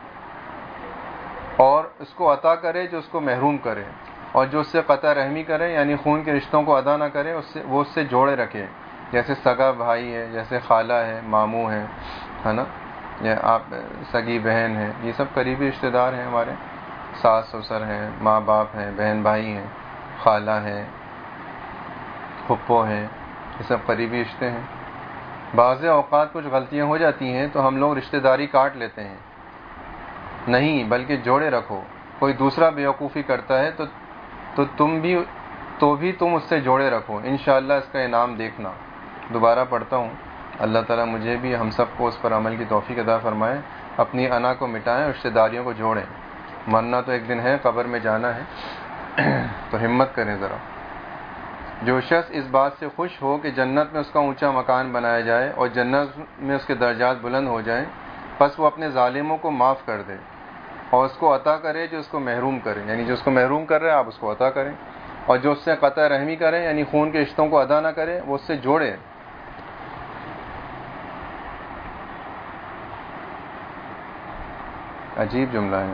اور اس کو عطا کرے جو اس کو محروم کرے، اور جو اس سے قطع رحمی کرے یعنی خون کے رشتوں کو ادا نہ کرے، وہ اس سے جوڑے رکھے، جیسے سگا بھائی ہے، جیسے خالہ ہے، ماموں ہے نا، یا آپ سگی بہن ہے، یہ سب قریبی رشتہ دار ہیں ہمارے، ساس سسر ہیں، ماں باپ ہیں، بہن بھائی ہیں، خالہ ہیں، پھپھو ہیں، یہ سب قریبی رشتے ہیں۔ بعض اوقات کچھ غلطیاں ہو جاتی ہیں تو ہم لوگ رشتہ داری کاٹ لیتے ہیں، نہیں بلکہ جوڑے رکھو۔ کوئی دوسرا بیوقوفی کرتا ہے تو تم اس سے جوڑے رکھو، انشاءاللہ اس کا انعام دیکھنا۔ دوبارہ پڑھتا ہوں، اللہ تعالیٰ مجھے بھی ہم سب کو اس پر عمل کی توفیق عطا فرمائے، اپنی انا کو مٹائیں، رشتہ داریوں کو جوڑیں، مرنا تو ایک دن ہے، قبر میں جانا ہے، تو ہمت کریں ذرا۔ جو شخص اس بات سے خوش ہو کہ جنت میں اس کا اونچا مکان بنایا جائے اور جنت میں اس کے درجات بلند ہو جائیں، پس وہ اپنے ظالموں کو معاف کر دے اور اس کو عطا کرے جو اس کو محروم کرے، یعنی جو اس کو محروم کر رہے ہیں آپ اس کو عطا کریں، اور جو اس سے قطع رحمی کرے یعنی خون کے رشتوں کو ادا نہ کرے وہ اس سے جوڑے. عجیب جملہ ہے.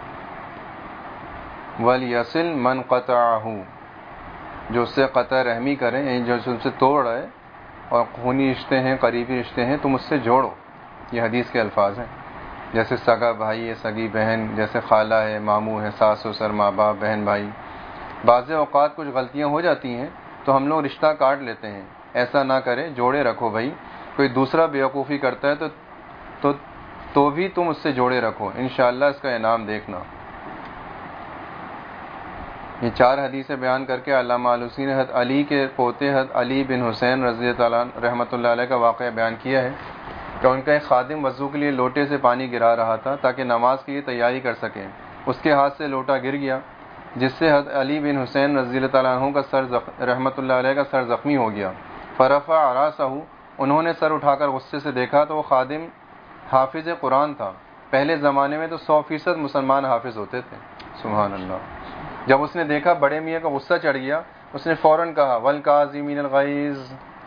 وَلْيَصِلْ مَنْ قَطَعَهُ، جو اس سے قطع رحمی کرے یعنی جو اس سے توڑ رہے اور خونی رشتے ہیں قریبی رشتے ہیں تم اس سے جوڑو. یہ حدیث کے الفاظ ہیں. جیسے سگا بھائی ہے، سگی بہن، جیسے خالہ ہے، ماموں ہے، ساس سسر، ماں باپ، بہن بھائی. بعض اوقات کچھ غلطیاں ہو جاتی ہیں تو ہم لوگ رشتہ کاٹ لیتے ہیں. ایسا نہ کرے، جوڑے رکھو بھائی. کوئی دوسرا بیوقوفی کرتا ہے تو بھی تم اس سے جوڑے رکھو، انشاءاللہ اس کا انعام دیکھنا. یہ 4 حدیثیں بیان کر کے علامہ آلوسی نے حضرت علی کے پوتے حضرت علی بن حسین رضی اللہ عنہ رحمۃ اللہ علیہ کا واقعہ بیان کیا ہے کہ ان کا ایک خادم وضو کے لیے لوٹے سے پانی گرا رہا تھا تاکہ نماز کے لیے تیاری کر سکیں. اس کے ہاتھ سے لوٹا گر گیا جس سے حضرت علی بن حسین رضی اللہ عنہ کا سر رحمۃ اللہ علیہ کا سر زخمی ہو گیا. فرفع راسہ، انہوں نے سر اٹھا کر غصے سے دیکھا تو وہ خادم حافظ قرآن تھا. پہلے زمانے میں تو 100% مسلمان حافظ ہوتے تھے. سبحان اللہ. جب اس نے دیکھا بڑے میاں کا غصہ چڑھ گیا، اس نے فوراً کہا والکاظمین الغیظ.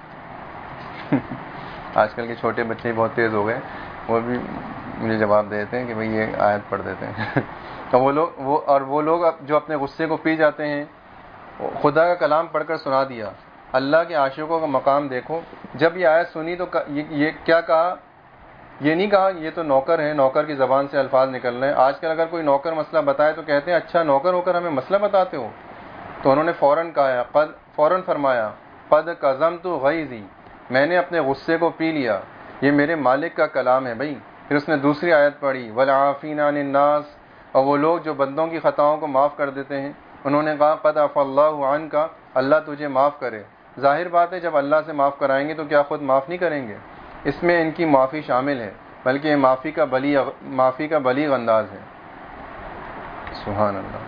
آج کل کے چھوٹے بچے بہت تیز ہو گئے، وہ بھی مجھے جواب دیتے ہیں کہ بھئی یہ آیت پڑھ دیتے ہیں. تو وہ لوگ جو اپنے غصے کو پی جاتے ہیں، خدا کا کلام پڑھ کر سنا دیا. اللہ کے عاشقوں کا مقام دیکھو. جب یہ آیت سنی تو یہ کیا کہا؟ یہ نہیں کہا یہ تو نوکر ہے، نوکر کی زبان سے الفاظ نکل رہے ہیں. آج کل اگر کوئی نوکر مسئلہ بتائے تو کہتے ہیں اچھا نوکر ہو کر ہمیں مسئلہ بتاتے ہو. تو انہوں نے فوراً فرمایا قد قزمت غیظی، میں نے اپنے غصے کو پی لیا، یہ میرے مالک کا کلام ہے بھائی. پھر اس نے دوسری آیت پڑھی والعافین عن الناس، اور وہ لوگ جو بندوں کی خطاؤں کو معاف کر دیتے ہیں. انہوں نے کہا قد عفا اللہ عنک، اللہ تجھے معاف کرے. ظاہر بات ہے جب اللہ سے معاف کرائیں گے تو کیا خود معاف نہیں کریں گے؟ اس میں ان کی معافی شامل ہے، بلکہ یہ معافی کا بلیغ انداز ہے. سبحان اللہ.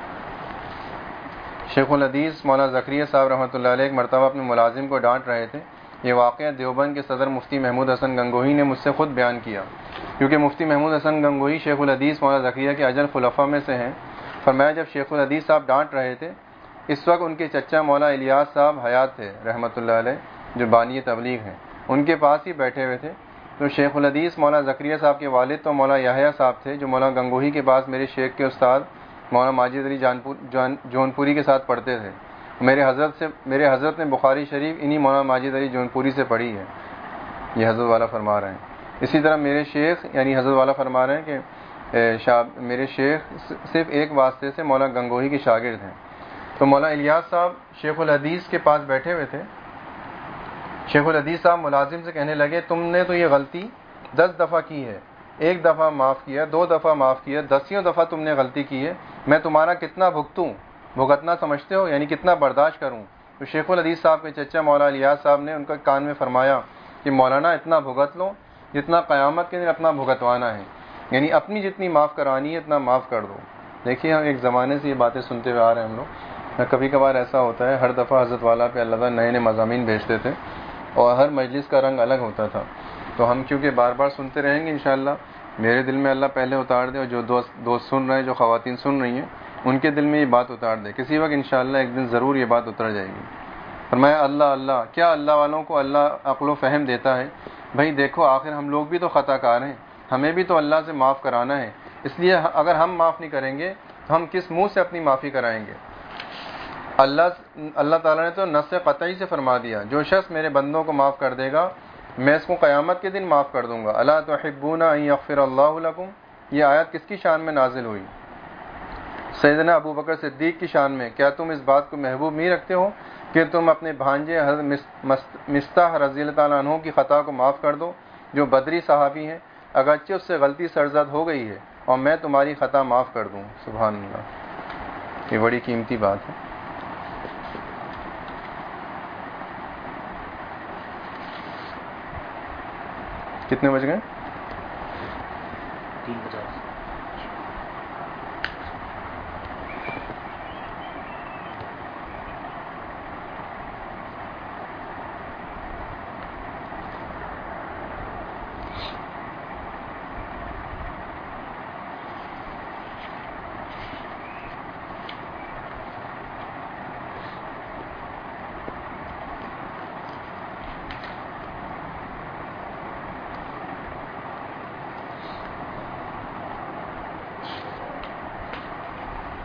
شیخ الحدیث مولانا زکریا صاحب رحمۃ اللہ علیہ ایک مرتبہ اپنے ملازم کو ڈانٹ رہے تھے. یہ واقعہ دیوبند کے صدر مفتی محمود حسن گنگوہی نے مجھ سے خود بیان کیا، کیونکہ مفتی محمود حسن گنگوہی شیخ الحدیث مولانا زکریا کے اجل خلفاء میں سے ہیں. فرمایا جب شیخ الحدیث صاحب ڈانٹ رہے تھے اس وقت ان کے چچا مولانا الیاس صاحب حیات تھے رحمۃ اللہ علیہ، جو بانی تبلیغ ہیں. ان کے پاس ہی بیٹھے ہوئے تھے. تو شیخ الحدیث مولانا زکریا صاحب کے والد تو مولانا یحییٰ صاحب تھے جو مولانا گنگوہی کے پاس میرے شیخ کے استاد مولانا ماجد علی جونپوری کے ساتھ پڑھتے تھے. میرے حضرت نے بخاری شریف انہی مولانا ماجد علی جونپوری سے پڑھی ہے. یہ حضرت والا فرما رہے ہیں. اسی طرح میرے شیخ یعنی حضرت والا فرما رہے ہیں کہ میرے شیخ صرف ایک واسطے سے مولانا گنگوہی کے شاگرد ہیں. تو مولانا الیاس صاحب شیخ الحدیث کے پاس بیٹھے ہوئے تھے. شیخ الحدیث صاحب ملازم سے کہنے لگے تم نے تو یہ غلطی 10 دفعہ کی ہے، 1 دفعہ معاف کیا، 2 دفعہ معاف کیا، 10 دفعہ تم نے غلطی کی ہے. میں تمہارا کتنا بھگتنا سمجھتے ہو، یعنی کتنا برداشت کروں؟ تو شیخ الحدیث صاحب کے چچا مولانا الیاس صاحب نے ان کا کان میں فرمایا کہ مولانا اتنا بھگت لو جتنا قیامت کے دن اپنا بھگتوانا ہے، یعنی اپنی جتنی معاف کرانی ہے اتنا معاف کر دو. دیکھیے ہم ایک زمانے سے یہ باتیں سنتے ہوئے آ رہے ہیں ہم لوگ. کبھی کبھار ایسا ہوتا ہے ہر دفعہ حضرت والا پہ اللہ تعالیٰ نئے مضامین بھیجتے تھے اور ہر مجلس کا رنگ الگ ہوتا تھا. تو ہم کیونکہ بار بار سنتے رہیں گے انشاءاللہ میرے دل میں اللہ پہلے اتار دے، اور جو دوست سن رہے ہیں، جو خواتین سن رہی ہیں، ان کے دل میں یہ بات اتار دے. کسی وقت انشاءاللہ ایک دن ضرور یہ بات اتر جائے گی. فرمایا اللہ اللہ، کیا اللہ والوں کو اللہ عقل و فہم دیتا ہے؟ بھائی دیکھو آخر ہم لوگ بھی تو خطا کار ہیں، ہمیں بھی تو اللہ سے معاف کرانا ہے. اس لیے اگر ہم معاف نہیں کریں گے تو ہم کس منہ سے اپنی معافی کرائیں گے؟ اللہ تعالیٰ نے تو نص قطعی سے فرما دیا جو شخص میرے بندوں کو معاف کر دے گا میں اس کو قیامت کے دن معاف کر دوں گا. الا تحبون ان یغفر اللہ لکم، یہ آیت کس کی شان میں نازل ہوئی؟ سیدنا ابو بکر صدیق کی شان میں. کیا تم اس بات کو محبوب نہیں رکھتے ہو کہ تم اپنے بھانجے حضرت مستح رضی اللہ تعالیٰ عنہ کی خطا کو معاف کر دو جو بدری صحابی ہیں، اگرچہ اس سے غلطی سرزد ہو گئی ہے، اور میں تمہاری خطا معاف کر دوں. سبحان اللہ، یہ بڑی قیمتی بات ہے. کتنے بج گئے؟ 3:50.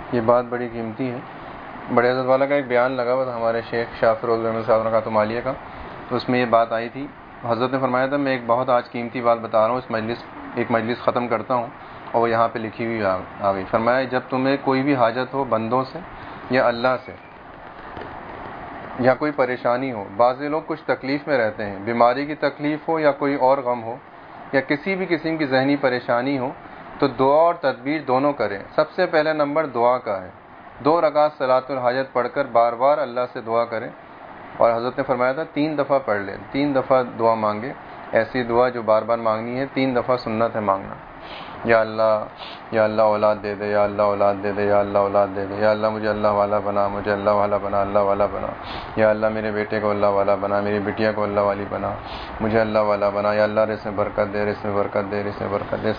یہ بات بڑی قیمتی ہے. بڑے حضرت والا کا ایک بیان لگا ہوا تھا ہمارے شیخ شاہ فیروز احمد صاحب رکعت مالیہ کا, تو اس میں یہ بات آئی تھی. حضرت نے فرمایا تھا میں ایک بہت آج قیمتی بات بتا رہا ہوں, ایک مجلس ختم کرتا ہوں, اور وہ یہاں پہ لکھی ہوئی آ گئی. فرمایا جب تمہیں کوئی بھی حاجت ہو بندوں سے یا اللہ سے, یا کوئی پریشانی ہو, بعض لوگ کچھ تکلیف میں رہتے ہیں, بیماری کی تکلیف ہو یا کوئی اور غم ہو یا کسی بھی قسم کی ذہنی پریشانی ہو, تو دعا اور تدبیر دونوں کریں. سب سے پہلا نمبر دعا کا ہے. 2 رکعت صلاۃ الحاجت پڑھ کر بار بار اللہ سے دعا کریں. اور حضرت نے فرمایا تھا 3 دفعہ پڑھ لیں, 3 دفعہ دعا مانگے. ایسی دعا جو بار بار مانگنی ہے, 3 دفعہ سنت ہے مانگنا. یا اللہ اولاد دے دے, یا اللہ اولاد دے دے, یا اللہ اولاد دے دے, یا اللہ مجھے اللہ والا بنا, مجھے اللہ والا بنا, اللہ والا بنا. یا اللہ میرے بیٹے کو اللہ والا بنا, میری بیٹیا کو اللہ والی بنا, مجھے اللہ والا بنا. یا اللہ رزق میں برکت دے, رزق میں برکت دے, رزق میں برکت دے.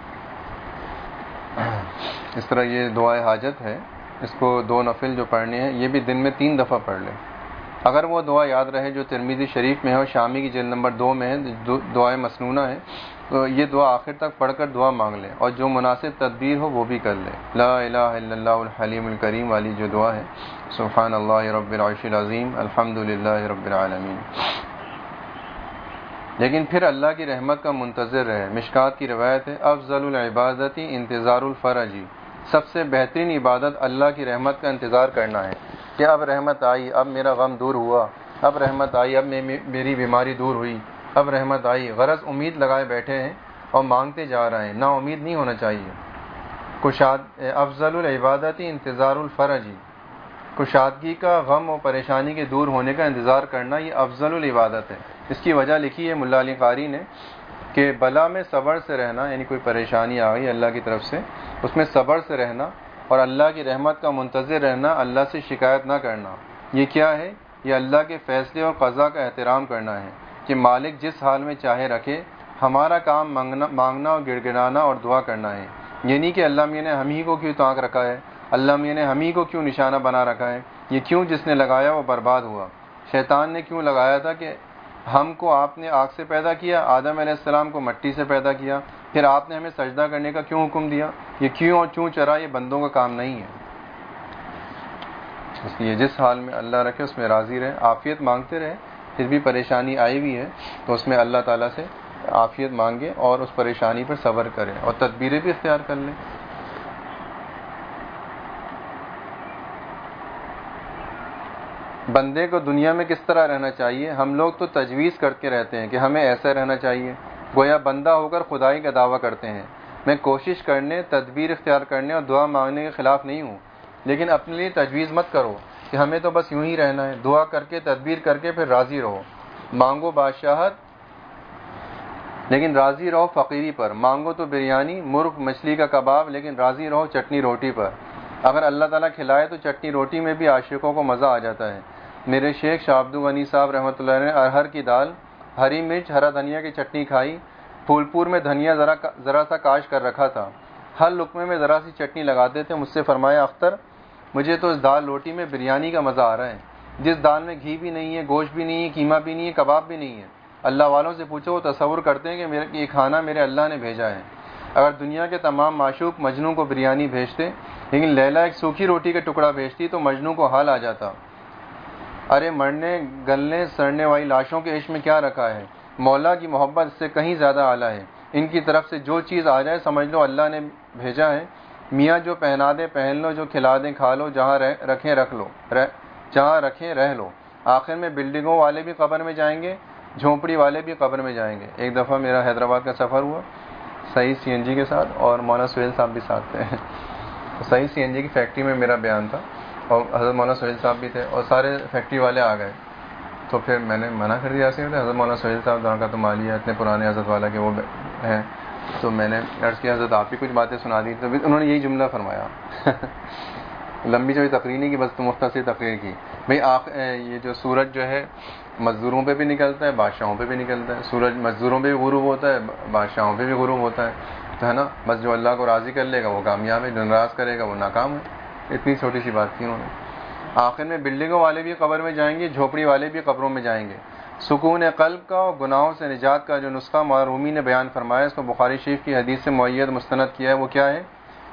اس طرح یہ دعائے حاجت ہے. اس کو 2 نفل جو پڑھنے ہیں یہ بھی دن میں 3 دفعہ پڑھ لیں. اگر وہ دعا یاد رہے جو ترمذی شریف میں ہے اور شامی کی جلد نمبر 2 میں ہے, دعائے مسنونہ ہے, تو یہ دعا آخر تک پڑھ کر دعا مانگ لیں, اور جو مناسب تدبیر ہو وہ بھی کر لیں. لا الہ الا اللہ الحلیم الکریم والی جو دعا ہے, سبحان اللہ رب العرش العظیم, الحمد للہ رب العالمین. لیکن پھر اللہ کی رحمت کا منتظر رہے. مشکات کی روایت ہے, افضل العبادتی انتظار الفرج, سب سے بہترین عبادت اللہ کی رحمت کا انتظار کرنا ہے, کہ اب رحمت آئی, اب میرا غم دور ہوا, اب رحمت آئی, اب میری بیماری دور ہوئی, اب رحمت آئی. غرض امید لگائے بیٹھے ہیں اور مانگتے جا رہے ہیں, نا امید نہیں ہونا چاہیے. افضل العبادتی انتظار الفرج, کشادگی کا, غم و پریشانی کے دور ہونے کا انتظار کرنا, یہ افضل العبادت ہے. اس کی وجہ لکھی ہے ملا علی قاری نے کہ بلا میں صبر سے رہنا, یعنی کوئی پریشانی آ گئی اللہ کی طرف سے, اس میں صبر سے رہنا اور اللہ کی رحمت کا منتظر رہنا, اللہ سے شکایت نہ کرنا. یہ کیا ہے؟ یہ اللہ کے فیصلے اور قضا کا احترام کرنا ہے کہ مالک جس حال میں چاہے رکھے. ہمارا کام مانگنا اور گڑ گڑانا اور دعا کرنا ہے. یہ نہیں کہ اللہ میاں نے ہم ہی کو کیوں تاک رکھا ہے, اللہ میاں نے ہم ہی کو کیوں نشانہ بنا رکھا ہے, یہ کیوں جس نے لگایا وہ برباد ہوا. شیطان نے کیوں لگایا تھا کہ ہم کو آپ نے آگ سے پیدا کیا, آدم علیہ السلام کو مٹی سے پیدا کیا, پھر آپ نے ہمیں سجدہ کرنے کا کیوں حکم دیا. یہ کیوں اور چوں چرا, یہ بندوں کا کام نہیں ہے. اس لیے جس حال میں اللہ رکھے اس میں راضی رہے, عافیت مانگتے رہے. پھر بھی پریشانی آئی بھی ہے تو اس میں اللہ تعالیٰ سے عافیت مانگے اور اس پریشانی پر صبر کریں اور تدبیریں بھی اختیار کر لیں. بندے کو دنیا میں کس طرح رہنا چاہیے؟ ہم لوگ تو تجویز کرتے رہتے ہیں کہ ہمیں ایسا رہنا چاہیے, گویا بندہ ہو کر خدائی کا دعویٰ کرتے ہیں. میں کوشش کرنے, تدبیر اختیار کرنے اور دعا مانگنے کے خلاف نہیں ہوں, لیکن اپنے لیے تجویز مت کرو کہ ہمیں تو بس یوں ہی رہنا ہے. دعا کر کے, تدبیر کر کے پھر راضی رہو. مانگو بادشاہت لیکن راضی رہو فقیری پر. مانگو تو بریانی, مرغ مچھلی کا کباب, لیکن راضی رہو چٹنی روٹی پر. اگر اللہ تعالیٰ کھلائے تو چٹنی روٹی میں بھی عاشقوں کو مزہ آ جاتا ہے. میرے شیخ شاہ عبد الغنی صاحب رحمۃ اللہ نے ارہر کی دال, ہری مرچ, ہرا دھنیا کی چٹنی کھائی. پھول پور میں دھنیا ذرا سا کاش کر رکھا تھا, ہر لقمے میں ذرا سی چٹنی لگاتے تھے. مجھ سے فرمایا, اختر مجھے تو اس دال روٹی میں بریانی کا مزہ آ رہا ہے, جس دال میں گھی بھی نہیں ہے, گوشت بھی نہیں ہے, قیمہ بھی نہیں ہے, کباب بھی نہیں ہے. اللہ والوں سے پوچھو, وہ تصور کرتے ہیں کہ یہ کھانا میرے اللہ نے بھیجا ہے. اگر دنیا کے تمام معشوق مجنوں کو بریانی بھیجتے, لیکن لیلا ایک سوکھی روٹی کا ٹکڑا بھیجتی, تو مجنوں کو حال آ جاتا. ارے مرنے گلنے سڑنے والی لاشوں کے عشق میں کیا رکھا ہے, مولا کی محبت اس سے کہیں زیادہ اعلیٰ ہے. ان کی طرف سے جو چیز آ جائے سمجھ لو اللہ نے بھیجا ہے. میاں جو پہنا دے پہن لو, جو کھلا دیں کھا لو, جہاں رکھیں رکھ لو, جہاں رکھیں رہ لو. آخر میں بلڈنگوں والے بھی قبر میں جائیں گے, جھونپڑی والے بھی قبر میں جائیں گے. ایک دفعہ میرا حیدرآباد کا سفر ہوا صحیح CNG کے ساتھ, اور مولانا سہیل صاحب بھی ساتھ تھے. صحیح CNG کی فیکٹری میں میرا بیان تھا, اور حضرت مولانا سہیل صاحب بھی تھے, اور سارے فیکٹری والے آ گئے. تو پھر میں نے منع کر دیا. حضرت مولانا سہیل صاحب دعا کا تو مالیہ اتنے پرانے حضرت والا کہ وہ ہیں, تو میں نے عرض کیا حضرت آپ ہی کچھ باتیں سنا دی. تو انہوں نے یہی جملہ فرمایا, لمبی چوڑی تقریر نہیں کی, بس تو مختصر تقریر کی. بھئی یہ جو سورج جو ہے مزدوروں پہ بھی نکلتا ہے, بادشاہوں پہ بھی نکلتا ہے. سورج مزدوروں پہ بھی غروب ہوتا ہے, بادشاہوں پہ بھی غروب ہوتا ہے, تو ہے نا. بس جو اللہ کو راضی کر لے گا وہ کامیاب ہے, جو ناراض کرے گا وہ ناکام ہے. اتنی چھوٹی سی بات کی انہوں نے. آخر میں بلڈنگوں والے بھی قبر میں جائیں گے, جھوپڑی والے بھی قبروں میں جائیں گے. سکون قلب کا اور گناہوں سے نجات کا جو نسخہ مولانا رومی نے بیان فرمایا, اس کو بخاری شریف کی حدیث سے معید مستند کیا ہے. وہ کیا ہے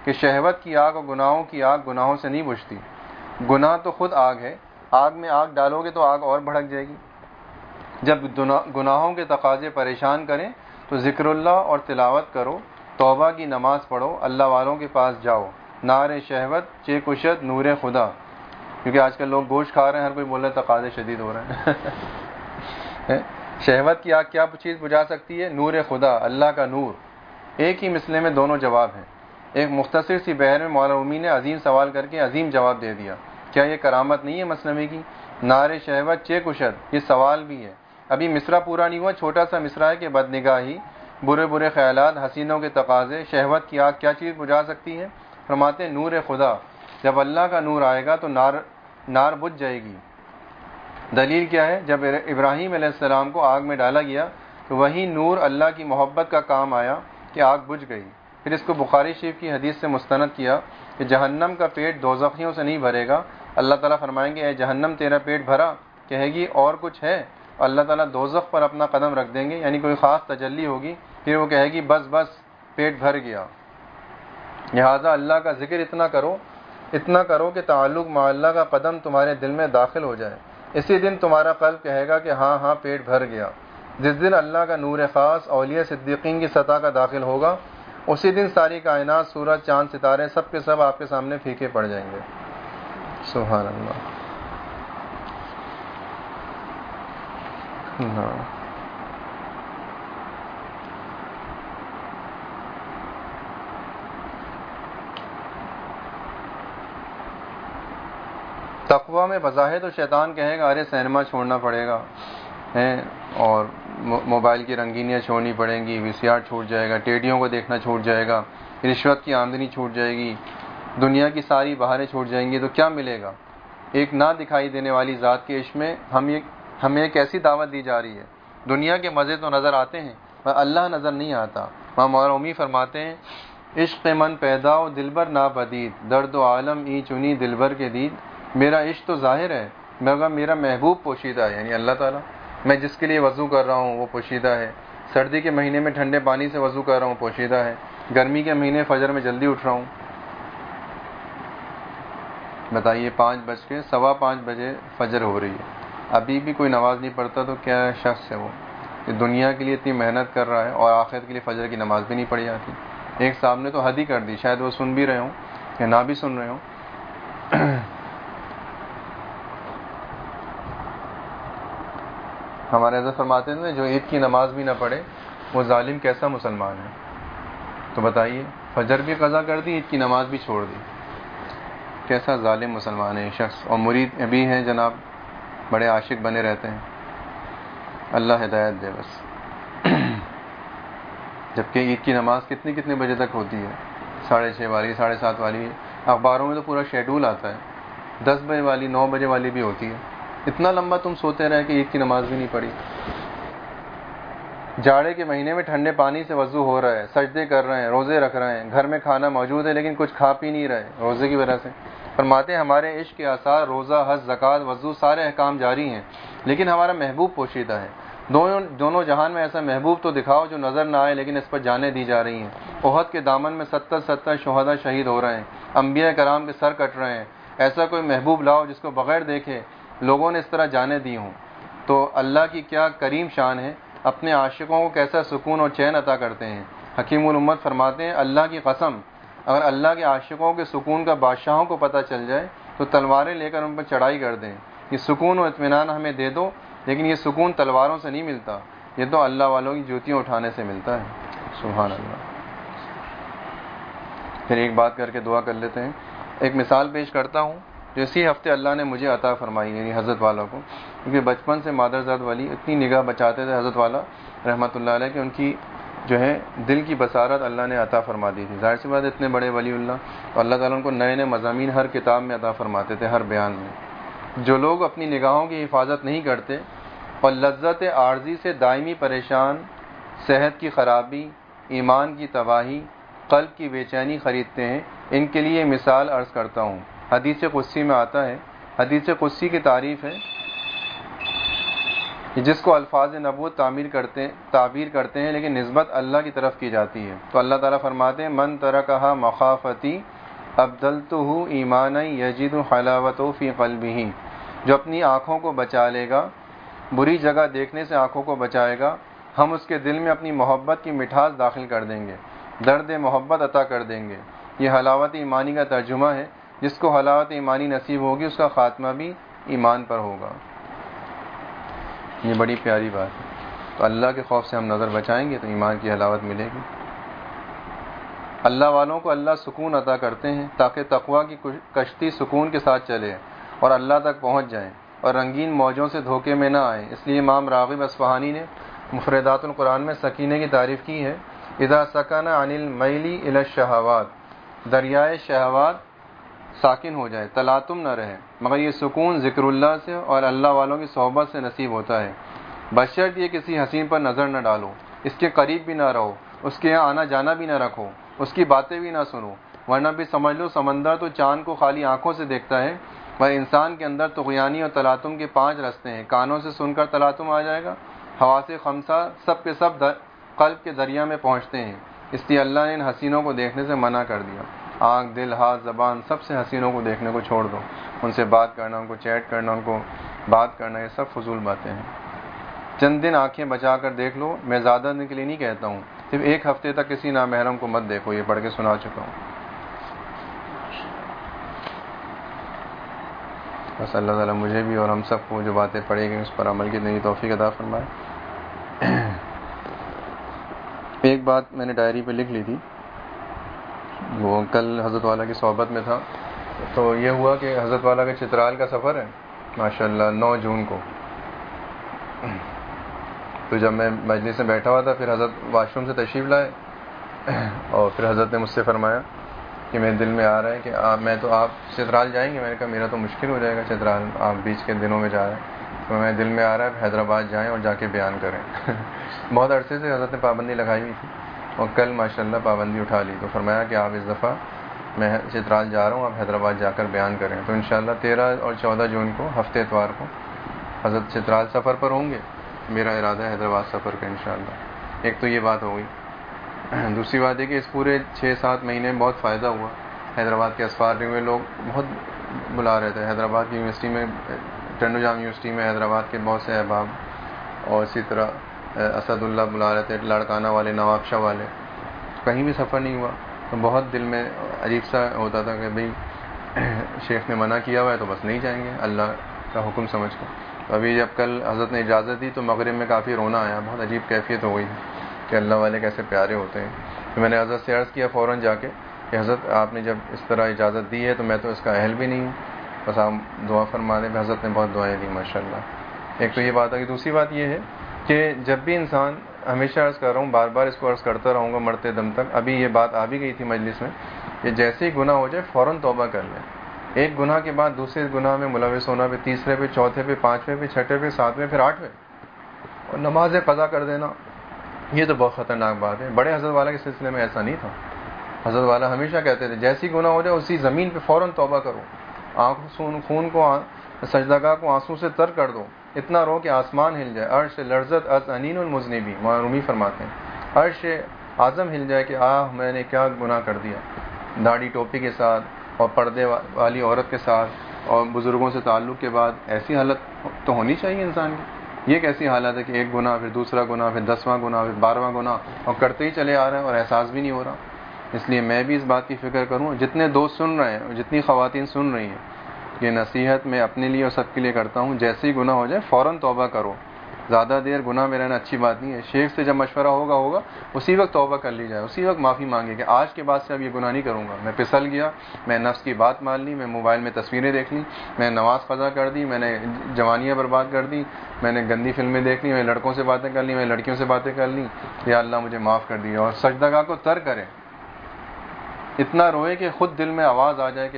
کہ شہوت کی آگ اور گناہوں کی آگ گناہوں سے نہیں بجھتی. گناہ تو خود آگ ہے، آگ میں آگ ڈالو گے تو آگ اور بھڑک جائے گی. جب گناہوں کے تقاضے پریشان کریں تو ذکر اللہ اور تلاوت کرو، توبہ کی نماز پڑھو، اللہ والوں کے پاس جاؤ. نار شہوت چے کشت نور خدا. کیونکہ آج کل لوگ گوشت کھا رہے ہیں، ہر کوئی بول رہا ہے تقاضے شدید ہو رہے ہیں. شہوت کی آگ کیا چیز بجھا سکتی ہے؟ نور خدا، اللہ کا نور. ایک ہی مسئلے میں دونوں جواب ہیں. ایک مختصر سی بحر میں مولا رومی نے عظیم سوال کر کے عظیم جواب دے دیا. کیا یہ کرامت نہیں ہے مثنوی کی؟ نار شہوت چے کشت، یہ سوال بھی ہے. ابھی مصرع پورا نہیں ہوا، چھوٹا سا مصرع ہے کہ بدنگاہی، برے برے خیالات، حسینوں کے تقاضے، شہوت کی آگ کیا چیز بجھا سکتی ہے؟ فرماتے ہیں نور خدا. جب اللہ کا نور آئے گا تو نار بجھ جائے گی. دلیل کیا ہے؟ جب ابراہیم علیہ السلام کو آگ میں ڈالا گیا تو وہی نور اللہ کی محبت کا کام آیا کہ آگ بجھ گئی. پھر اس کو بخاری شریف کی حدیث سے مستند کیا کہ جہنم کا پیٹ دوزخیوں سے نہیں بھرے گا. اللہ تعالیٰ فرمائیں گے اے جہنم تیرا پیٹ بھرا؟ کہے گی اور کچھ ہے. اللہ تعالیٰ دوزخ پر اپنا قدم رکھ دیں گے، یعنی کوئی خاص تجلی ہوگی. پھر وہ کہے گی بس بس پیٹ بھر گیا. لہٰذا اللہ کا ذکر اتنا کرو کہ تعلق مع اللہ کا قدم تمہارے دل میں داخل ہو جائے. اسی دن تمہارا قلب کہے گا کہ ہاں ہاں پیٹ بھر گیا. جس دن اللہ کا نور خاص اولیاء صدیقین کی سطح کا داخل ہوگا، اسی دن ساری کائنات، سورج، چاند، ستارے سب کے سب آپ کے سامنے پھیکے پڑ جائیں گے. سبحان اللہ. تقویٰ میں بظاہر تو شیطان کہے گا ارے سینما چھوڑنا پڑے گا، اور موبائل کی رنگینیاں چھوڑنی پڑیں گی، وی سی آر چھوٹ جائے گا، ٹیڈیوں کو دیکھنا چھوٹ جائے گا، رشوت کی آمدنی چھوٹ جائے گی، دنیا کی ساری بہاریں چھوٹ جائیں گی. تو کیا ملے گا؟ ایک نہ دکھائی دینے والی ذات کے عشق میں ہمیں ایک ایسی دعوت دی جا رہی ہے. دنیا کے مزے تو نظر آتے ہیں پر اللہ نظر نہیں آتا. وہاں مولا رومی فرماتے ہیں عشق من پیدا و دلبر ناپدید، درد و عالم ای چنی دلبر کے دید. میرا عشق تو ظاہر ہے مگر میرا محبوب پوشیدہ ہے، یعنی اللہ تعالیٰ. میں جس کے لیے وضو کر رہا ہوں وہ پوشیدہ ہے. سردی کے مہینے میں ٹھنڈے پانی سے وضو کر رہا ہوں، پوشیدہ ہے. گرمی کے مہینے فجر میں جلدی اٹھ رہا ہوں. بتائیے 5:15 بجے فجر ہو رہی ہے، ابھی بھی کوئی نماز نہیں پڑھتا تو کیا شخص ہے وہ کہ دنیا کے لیے اتنی محنت کر رہا ہے اور آخرت کے لیے فجر کی نماز بھی نہیں پڑھی جاتی. ایک صاحب نے تو حد ہی کر دی، شاید وہ سن بھی رہے ہوں یا نہ بھی سن رہے ہوں. ہمارے حضرت فرماتے ہیں جو عید کی نماز بھی نہ پڑھے وہ ظالم کیسا مسلمان ہے. تو بتائیے فجر بھی قضا کر دی، عید کی نماز بھی چھوڑ دی، کیسا ظالم مسلمان ہے یہ شخص. اور مرید بھی ہیں جناب، بڑے عاشق بنے رہتے ہیں. اللہ ہدایت دے بس. جبکہ عید کی نماز کتنے بجے تک ہوتی ہے؟ 6:30 والی، 7:30 والی. اخباروں میں تو پورا شیڈول آتا ہے، 10 بجے والی، 9 بجے والی بھی ہوتی ہے. اتنا لمبا تم سوتے رہے کہ عید کی نماز بھی نہیں پڑھی. جاڑے کے مہینے میں ٹھنڈے پانی سے وضو ہو رہا ہے، سجدے کر رہے ہیں، روزے رکھ رہے ہیں، گھر میں کھانا موجود ہے لیکن کچھ کھا پی نہیں رہے روزے کی وجہ سے. فرماتے ہیں ہمارے عشق کے آثار روزہ، حج، زکوٰۃ، وضو سارے احکام جاری ہیں لیکن ہمارا محبوب پوشیدہ ہے. دونوں جہان میں ایسا محبوب تو دکھاؤ جو نظر نہ آئے لیکن اس پر جانیں دی جا رہی ہیں. احد کے دامن میں 70 شہداء شہید ہو رہے ہیں، انبیاء کرام کے سر کٹ رہے ہیں. ایسا کوئی محبوب لاؤ جس کو بغیر دیکھے لوگوں نے اس طرح جانیں دی ہوں. تو اللہ کی کیا کریم شان ہے، اپنے عاشقوں کو کیسا سکون اور چین عطا کرتے ہیں. حکیم الامت فرماتے ہیں اللہ کی قسم اگر اللہ کے عاشقوں کے سکون کا بادشاہوں کو پتہ چل جائے تو تلواریں لے کر ان پر چڑھائی کر دیں. یہ سکون و اطمینان ہمیں دے دو، لیکن یہ سکون تلواروں سے نہیں ملتا، یہ تو اللہ والوں کی جوتیاں اٹھانے سے ملتا ہے. سبحان اللہ. پھر ایک بات کر کے دعا کر لیتے ہیں. ایک مثال پیش کرتا ہوں جو اسی ہفتے اللہ نے مجھے عطا فرمائی، یعنی حضرت والا کو. کیونکہ بچپن سے مادرزاد والی اتنی نگاہ بچاتے تھے حضرت والا رحمۃ اللہ علیہ کہ ان کی جو ہے دل کی بصارت اللہ نے عطا فرما دی تھی. ظاہر سی بات اتنے بڑے ولی اللہ، تو اللہ تعالیٰ ان کو نئے نئے مضامین ہر کتاب میں عطا فرماتے تھے، ہر بیان میں. جو لوگ اپنی نگاہوں کی حفاظت نہیں کرتے اور لذت عارضی سے دائمی پریشان، صحت کی خرابی، ایمان کی تباہی، قلب کی بے چینی خریدتے ہیں، ان کے لیے مثال عرض کرتا ہوں. حدیث قدسی میں آتا ہے، حدیث قدسی کی تعریف ہے جس کو الفاظ نبوت تعبیر کرتے ہیں لیکن نسبت اللہ کی طرف کی جاتی ہے. تو اللہ تعالیٰ فرماتے ہیں من ترکہا مخافتی ابدلتہ ایمانا یجد حلاوتہ فی قلبہ، جو اپنی آنکھوں کو بچا لے گا، بری جگہ دیکھنے سے آنکھوں کو بچائے گا، ہم اس کے دل میں اپنی محبت کی مٹھاس داخل کر دیں گے، درد محبت عطا کر دیں گے. یہ حلاوت ایمانی کا ترجمہ ہے. جس کو حلاوت ایمانی نصیب ہوگی اس کا خاتمہ بھی ایمان پر ہوگا. یہ بڑی پیاری بات ہے. تو اللہ کے خوف سے ہم نظر بچائیں گے تو ایمان کی حلاوت ملے گی. اللہ والوں کو اللہ سکون عطا کرتے ہیں تاکہ تقوی کی کشتی سکون کے ساتھ چلے اور اللہ تک پہنچ جائیں اور رنگین موجوں سے دھوکے میں نہ آئیں. اس لیے امام راغب اصفہانی نے مفردات القرآن میں سکینے کی تعریف کی ہے. اذا سکن عن المیل الی الشہوات، دریائے شہوات ساکن ہو جائے، تلاطم نہ رہے، مگر یہ سکون ذکر اللہ سے اور اللہ والوں کی صحبت سے نصیب ہوتا ہے. بشرط یہ کسی حسین پر نظر نہ ڈالو، اس کے قریب بھی نہ رہو، اس کے یہاں آنا جانا بھی نہ رکھو، اس کی باتیں بھی نہ سنو، ورنہ بھی سمجھ لو سمندر تو چاند کو خالی آنکھوں سے دیکھتا ہے، پر انسان کے اندر طغیانی اور تلاطم کے 5 رستے ہیں. کانوں سے سن کر تلاطم آ جائے گا، حواس خمسہ سب کے سب قلب کے دریا میں پہنچتے ہیں. اس لیے اللہ نے ان حسینوں کو دیکھنے سے منع کر دیا. آنکھ، دل، ہاتھ، زبان سب سے حسینوں کو دیکھنے کو چھوڑ دو. ان سے بات کرنا، ان کو چیٹ کرنا، ان کو بات کرنا، یہ سب فضول باتیں ہیں. چند دن آنکھیں بچا کر دیکھ لو. میں زیادہ دن کے لیے نہیں کہتا ہوں، صرف 1 ہفتے تک کسی نامحرم کو مت دیکھو. یہ پڑھ کے سنا چکا ہوں. بس اللہ تعالیٰ مجھے بھی اور ہم سب کو جو باتیں پڑھی گئی اس پر عمل کی نئی توفیق عطا فرمائے. ایک بات میں نے ڈائری پہ لکھ لی تھی، وہ کل حضرت والا کی صحبت میں تھا، تو یہ ہوا کہ حضرت والا کا چترال کا سفر ہے ماشاءاللہ 9 جون کو. تو جب میں مجلس میں بیٹھا ہوا تھا، پھر حضرت واش روم سے تشریف لائے اور پھر حضرت نے مجھ سے فرمایا کہ میرے دل میں آ رہا ہے کہ آپ چترال جائیں گے. میں نے کہا میرا تو مشکل ہو جائے گا چترال، آپ بیچ کے دنوں میں جا رہے ہیں. تو میرے دل میں آ رہا ہے حیدرآباد جائیں اور جا کے بیان کریں. بہت عرصے سے حضرت نے پابندی لگائی ہوئی تھی اور کل ماشاءاللہ پابندی اٹھا لی. تو فرمایا کہ آپ اس دفعہ میں چترال جا رہا ہوں، آپ حیدرآباد جا کر بیان کریں. تو انشاءاللہ 13 اور 14 جون کو ہفتے اتوار کو حضرت چترال سفر پر ہوں گے. میرا ارادہ ہے حیدرآباد سفر کا انشاءاللہ. ایک تو یہ بات ہو گئی. دوسری بات ہے کہ اس پورے 6-7 مہینے میں بہت فائدہ ہوا. حیدرآباد کے اسفار میں لوگ بہت بلا رہے تھے. حیدرآباد کی یونیورسٹی میں، ٹنڈو جام یونیورسٹی میں حیدرآباد کے بہت سے احباب، اور اسی طرح اسد اللہ بلا رہے تھے، لاڑکانہ والے، نواب شاہ والے. کہیں بھی سفر نہیں ہوا تو بہت دل میں عجیب سا ہوتا تھا کہ بھئی شیخ نے منع کیا ہوا ہے تو بس نہیں جائیں گے اللہ کا حکم سمجھ کر. تو ابھی جب کل حضرت نے اجازت دی تو مغرب میں کافی رونا آیا. بہت عجیب کیفیت ہو گئی کہ اللہ والے کیسے پیارے ہوتے ہیں. تو میں نے حضرت سے عرض کیا فوراً جا کے کہ حضرت آپ نے جب اس طرح اجازت دی ہے تو میں تو اس کا اہل بھی نہیں ہوں، بس آپ دعا فرما دیں. حضرت نے بہت دعائیں دی ماشاءاللہ. ایک تو یہ بات ہے کہ دوسری بات یہ ہے کہ جب بھی انسان، ہمیشہ عرض کر رہا ہوں، بار بار اس کو عرض کرتا رہوں گا مرتے دم تک. ابھی یہ بات آ بھی گئی تھی مجلس میں کہ جیسے ہی گناہ ہو جائے فوراً توبہ کر لیں. ایک گناہ کے بعد دوسرے گناہ میں ملوث ہونا، پھر تیسرے پہ، چوتھے پہ، 5ویں پہ، 6ویں پہ، 7ویں، پھر 8ویں، اور نماز قضا کر دینا، یہ تو بہت خطرناک بات ہے. بڑے حضرت والا کے سلسلے میں ایسا نہیں تھا. حضرت والا ہمیشہ کہتے تھے جیسی گناہ ہو جائے اسی زمین پہ فوراً توبہ کرو. خون کو، سجدگاہ کو آنسو سے تر کر دو، اتنا رو کہ آسمان ہل جائے. عرش لرزت از انین المذنبی، مولانا رومی فرماتے ہیں عرش اعظم ہل جائے کہ میں نے کیا گناہ کر دیا. داڑھی ٹوپی کے ساتھ اور پردے والی عورت کے ساتھ اور بزرگوں سے تعلق کے بعد ایسی حالت تو ہونی چاہیے انسان کی. یہ کیسی حالت ہے کہ ایک گناہ، پھر دوسرا گناہ، پھر 10واں گناہ، پھر 12واں گناہ، اور کرتے ہی چلے آ رہے ہیں اور احساس بھی نہیں ہو رہا. اس لیے میں بھی اس بات کی فکر کروں، جتنے دوست سن رہے ہیں اور جتنی خواتین سن رہی ہیں، یہ نصیحت میں اپنے لیے اور سب کے لیے کرتا ہوں، جیسے ہی گناہ ہو جائے فوراً توبہ کرو. زیادہ دیر گناہ میں رہنا اچھی بات نہیں ہے. شیخ سے جب مشورہ ہوگا اسی وقت توبہ کر لی جائے، اسی وقت معافی مانگے کہ آج کے بعد سے اب یہ گناہ نہیں کروں گا. میں پھسل گیا، میں نفس کی بات مان لی، میں موبائل میں تصویریں دیکھ لی، میں نے نماز قضا کر دی، میں نے جوانیاں برباد کر دی، میں نے گندی فلمیں دیکھ لی، میں لڑکوں سے باتیں کر لی، میں لڑکیوں سے باتیں کر لی. یا اللہ مجھے معاف کر دیا. اور سجدگاہ کو تر کرے، اتنا روئے کہ خود دل میں آواز آ جائے کہ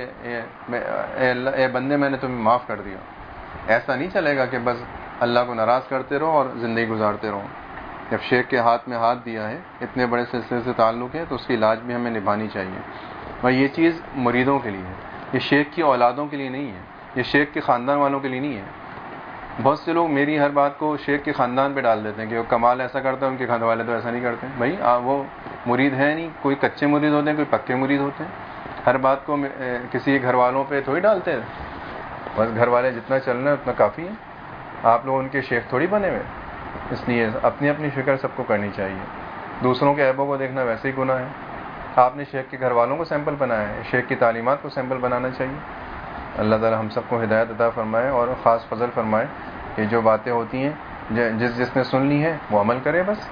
اے بندے میں نے تمہیں معاف کر دیا. ایسا نہیں چلے گا کہ بس اللہ کو ناراض کرتے رہو اور زندگی گزارتے رہو. جب شیخ کے ہاتھ میں ہاتھ دیا ہے، اتنے بڑے سلسلے سے تعلق ہے، تو اس کی علاج بھی ہمیں نبھانی چاہیے. اور یہ چیز مریدوں کے لیے ہے، یہ شیخ کی اولادوں کے لیے نہیں ہے، یہ شیخ کے خاندان والوں کے لیے نہیں ہے. بہت سے لوگ میری ہر بات کو شیخ کے خاندان پہ ڈال دیتے ہیں کہ وہ کمال ایسا کرتا ہے، ان کے خاندان والے تو ایسا نہیں کرتے. بھائی وہ مرید ہے نہیں، کوئی کچے مرید ہوتے ہیں، کوئی پکے مرید ہوتے ہیں. ہر بات کو کسی گھر والوں پہ تھوڑی ڈالتے ہیں. بس گھر والے جتنا چلنا ہے اتنا کافی ہے. آپ لوگ ان کے شیخ تھوڑی بنے ہوئے. اس لیے اپنی اپنی فکر سب کو کرنی چاہیے. دوسروں کے عیبوں کو دیکھنا ویسے ہی گناہ ہے. آپ نے شیخ کے گھر والوں کو سیمپل بنایا ہے، شیخ کی تعلیمات کو سیمپل بنانا چاہیے. اللہ تعالی ہم سب کو ہدایت عطا فرمائے اور خاص فضل فرمائے کہ جو باتیں ہوتی ہیں جس نے سن لی ہے وہ عمل کرے. بس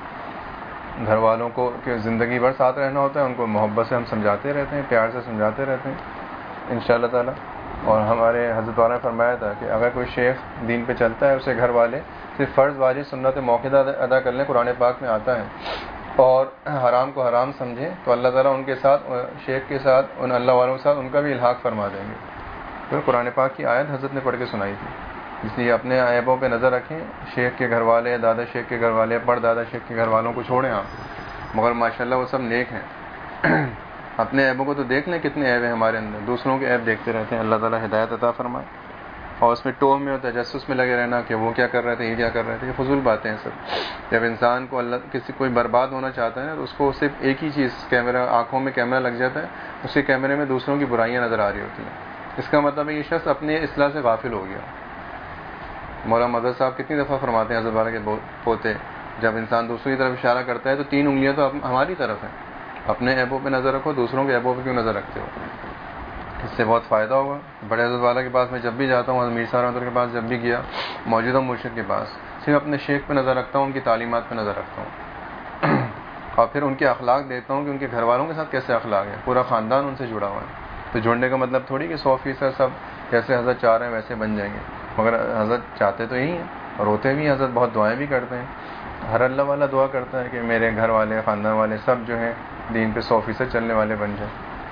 گھر والوں کو کہ زندگی بھر ساتھ رہنا ہوتا ہے، ان کو محبت سے ہم سمجھاتے رہتے ہیں، پیار سے سمجھاتے رہتے ہیں انشاءاللہ تعالی. اور ہمارے حضرت والا نے فرمایا تھا کہ اگر کوئی شیخ دین پہ چلتا ہے، اسے گھر والے صرف فرض واجب سنت موقع ادا کر لیں، قرآن پاک میں آتا ہے، اور حرام کو حرام سمجھیں تو اللہ تعالیٰ ان کے ساتھ، شیخ کے ساتھ، ان اللہ والوں کے ساتھ ان کا بھی الحاق فرما دیں گے. پھر قرآن پاک کی آیت حضرت نے پڑھ کے سنائی تھی. اس لیے اپنے عیبوں پہ نظر رکھیں. شیخ کے گھر والے، دادا شیخ کے گھر والے، پڑ دادا شیخ کے گھر والوں کو چھوڑیں آپ، مگر ماشاءاللہ وہ سب نیک ہیں. اپنے عیبوں کو تو دیکھ لیں کتنے عیب ہیں ہمارے اندر، دوسروں کے عیب دیکھتے رہتے ہیں. اللہ تعالیٰ ہدایت عطا فرمائے. اور اس میں ٹوہ میں اور تجسس میں لگے رہنا کہ وہ کیا کر رہے تھے، یہ کیا کر رہے تھے، یہ فضول باتیں ہیں سب. جب انسان کو کوئی برباد ہونا چاہتا ہے نا، تو اس کو صرف ایک ہی چیز، کیمرہ، آنکھوں میں کیمرہ لگ جاتا ہے، اس کے کیمرے میں دوسروں کی برائیاں نظر آ رہی ہوتی ہیں. اس کا مطلب ہے یہ شخص اپنے اصلاح سے غافل ہو گیا. مولانا مدد صاحب کتنی دفعہ فرماتے ہیں حضرت والا کے پوتے، جب انسان دوسروں کی طرف اشارہ کرتا ہے تو 3 انگلیاں تو ہماری طرف ہیں. اپنے عیبوں پہ نظر رکھو، دوسروں کے عیبوں پہ کیوں نظر رکھتے ہو؟ اس سے بہت فائدہ ہوگا. بڑے حضرت والا کے پاس میں جب بھی جاتا ہوں، حضرت میر صاحب رحمۃ اللہ کے پاس جب بھی گیا، موجودہ مرشد کے پاس، صرف اپنے شیخ پہ نظر رکھتا ہوں، ان کی تعلیمات پہ نظر رکھتا ہوں، اور پھر ان کے اخلاق دیکھتا ہوں کہ ان کے گھر والوں کے ساتھ کیسے اخلاق ہے. پورا خاندان ان سے جڑا ہوا ہے. تو جڑنے کا مطلب تھوڑی کہ 100% سب جیسے حضرت چاہ رہے ہیں ویسے بن جائیں گے، مگر حضرت چاہتے تو یہی ہیں اور ہوتے بھی. حضرت بہت دعائیں بھی کرتے ہیں. ہر اللہ والا دعا کرتا ہے کہ میرے گھر والے، خاندان والے سب جو ہیں دین پہ 100% چلنے والے بن جائیں.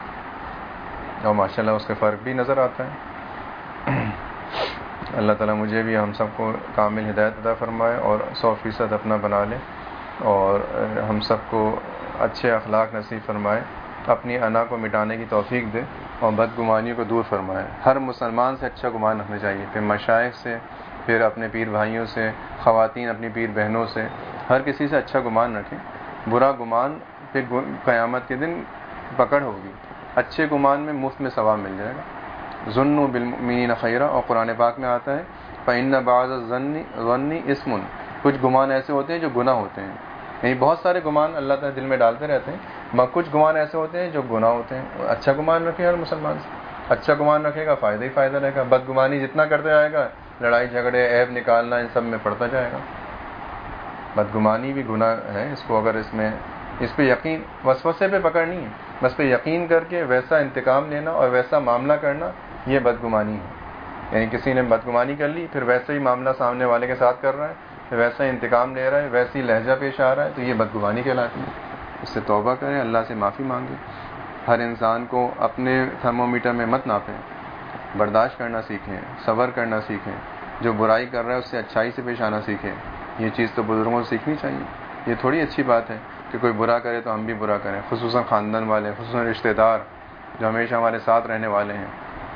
اور ماشاءاللہ اس کے فرق بھی نظر آتا ہے. اللہ تعالیٰ مجھے بھی ہم سب کو کامل ہدایت عطا فرمائے اور 100% اپنا بنا لے، اور ہم سب کو اچھے اخلاق نصیب فرمائے، اپنی انا کو مٹانے کی توفیق دے اور بدگمانیوں کو دور فرمائے. ہر مسلمان سے اچھا گمان رکھنا چاہیے، پھر مشائخ سے، پھر اپنے پیر بھائیوں سے، خواتین اپنی پیر بہنوں سے، ہر کسی سے اچھا گمان رکھیں. برا گمان پھر قیامت کے دن پکڑ ہوگی. اچھے گمان میں مفت میں ثواب مل جائے گا. ظنوا بالمؤمنین خیرا، اور قرآن پاک میں آتا ہے فإن بعض الظن اسم. کچھ گمان ایسے ہوتے ہیں جو گناہ ہوتے ہیں. یعنی بہت سارے گمان اللہ تعالیٰ دل میں ڈالتے رہتے ہیں، مگر کچھ گمان ایسے ہوتے ہیں جو گناہ ہوتے ہیں. اچھا گمان رکھے ہر مسلمان سے. اچھا گمان رکھے گا فائدہ ہی فائدہ رہے گا. بدگمانی جتنا کرتے جائے گا، لڑائی جھگڑے، عیب نکالنا، ان سب میں پڑتا جائے گا. بدگمانی بھی گناہ ہے. اس کو اگر اس پہ یقین، وسوسے پہ پکڑ نہیں ہے، بس پہ یقین کر کے ویسا انتقام لینا اور ویسا معاملہ کرنا، یہ بدگمانی ہے. یعنی کسی نے بدگمانی کر لی، پھر ویسے ہی معاملہ سامنے والے کے ساتھ کر رہا ہے، پھر ویسا ہی انتقام لے رہا ہے، ویسی لہجہ پیش آ رہا ہے، تو یہ بدگمانی کہلاتی ہے. اس سے توبہ کریں، اللہ سے معافی مانگیں. ہر انسان کو اپنے تھرمومیٹر میں مت ناپیں. برداشت کرنا سیکھیں، صبر کرنا سیکھیں. جو برائی کر رہا ہے اس سے اچھائی سے پیش آنا سیکھیں. یہ چیز تو بزرگوں سے سیکھنی چاہیے. یہ تھوڑی اچھی بات ہے کہ کوئی برا کرے تو ہم بھی برا کریں، خصوصاً خاندان والے، خصوصاً رشتہ دار جو ہمیشہ ہمارے ساتھ رہنے والے ہیں.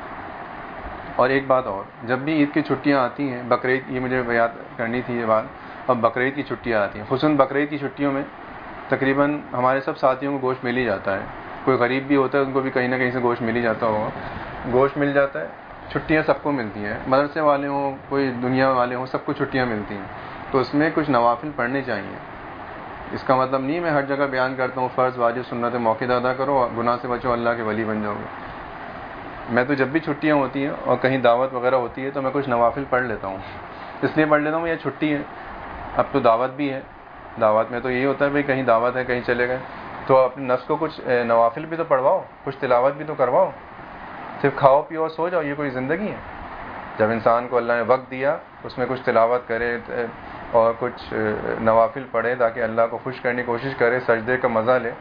اور ایک بات اور، جب بھی عید کی چھٹیاں آتی ہیں، بقرعید، یہ مجھے یاد کرنی تھی یہ بات، اب بقرعید کی چھٹیاں آتی ہیں، خصوصاً بقرعید کی چھٹیوں میں تقریباً ہمارے سب ساتھیوں کو گوشت مل ہی جاتا ہے. کوئی غریب بھی ہوتا ہے ان کو بھی کہیں نہ کہیں سے گوشت مل ہی جاتا ہوگا. گوشت مل جاتا ہے. چھٹیاں سب کو ملتی ہیں، مدرسے والے ہوں، کوئی دنیا والے ہوں، سب کو چھٹیاں ملتی ہیں. تو اس میں کچھ نوافل پڑھنے چاہیے. اس کا مطلب نہیں میں ہر جگہ بیان کرتا ہوں فرض واجب سنت موقع ادا کرو، گناہ سے بچو، اللہ کے ولی بن جاؤ گے. میں تو جب بھی چھٹیاں ہوتی ہیں اور کہیں دعوت وغیرہ ہوتی ہے تو میں کچھ نوافل پڑھ لیتا ہوں. اس لیے پڑھ لیتا ہوں یہ چھٹی ہے، اب تو دعوت بھی ہے. دعوت میں تو یہی ہوتا ہے بھائی کہیں دعوت ہے، کہیں چلے گئے تو اپنے نفس کو کچھ نوافل بھی تو پڑھواؤ، کچھ تلاوت بھی تو کرواؤ. صرف کھاؤ پیو اور سو جاؤ، یہ کوئی زندگی ہے؟ جب انسان کو اللہ نے وقت دیا اس میں کچھ تلاوت کرے اور کچھ نوافل پڑھے تاکہ اللہ کو خوش کرنے کی کوشش کرے، سجدے کا مزہ لے.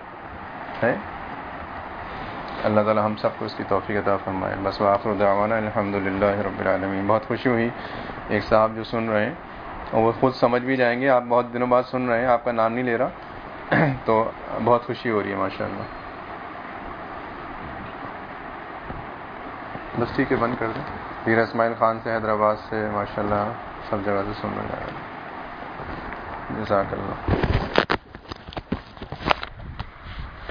اللہ تعالی ہم سب کو اس کی توفیق عطا فرمائے. بس وآخر دعوانا الحمدللہ رب العالمین. بہت خوشی ہوئی، ایک صاحب جو سن رہے ہیں اور وہ خود سمجھ بھی جائیں گے، آپ بہت دنوں بعد سن رہے ہیں، آپ کا نام نہیں لے رہا تو بہت خوشی ہو رہی ہے ماشاءاللہ. بس ٹھیک ہے، بند کر دیں. پیر اسماعیل خان سے حیدرآباد سے ماشاءاللہ سب جگہ سے سن رہے ہیں. جزاک اللہ.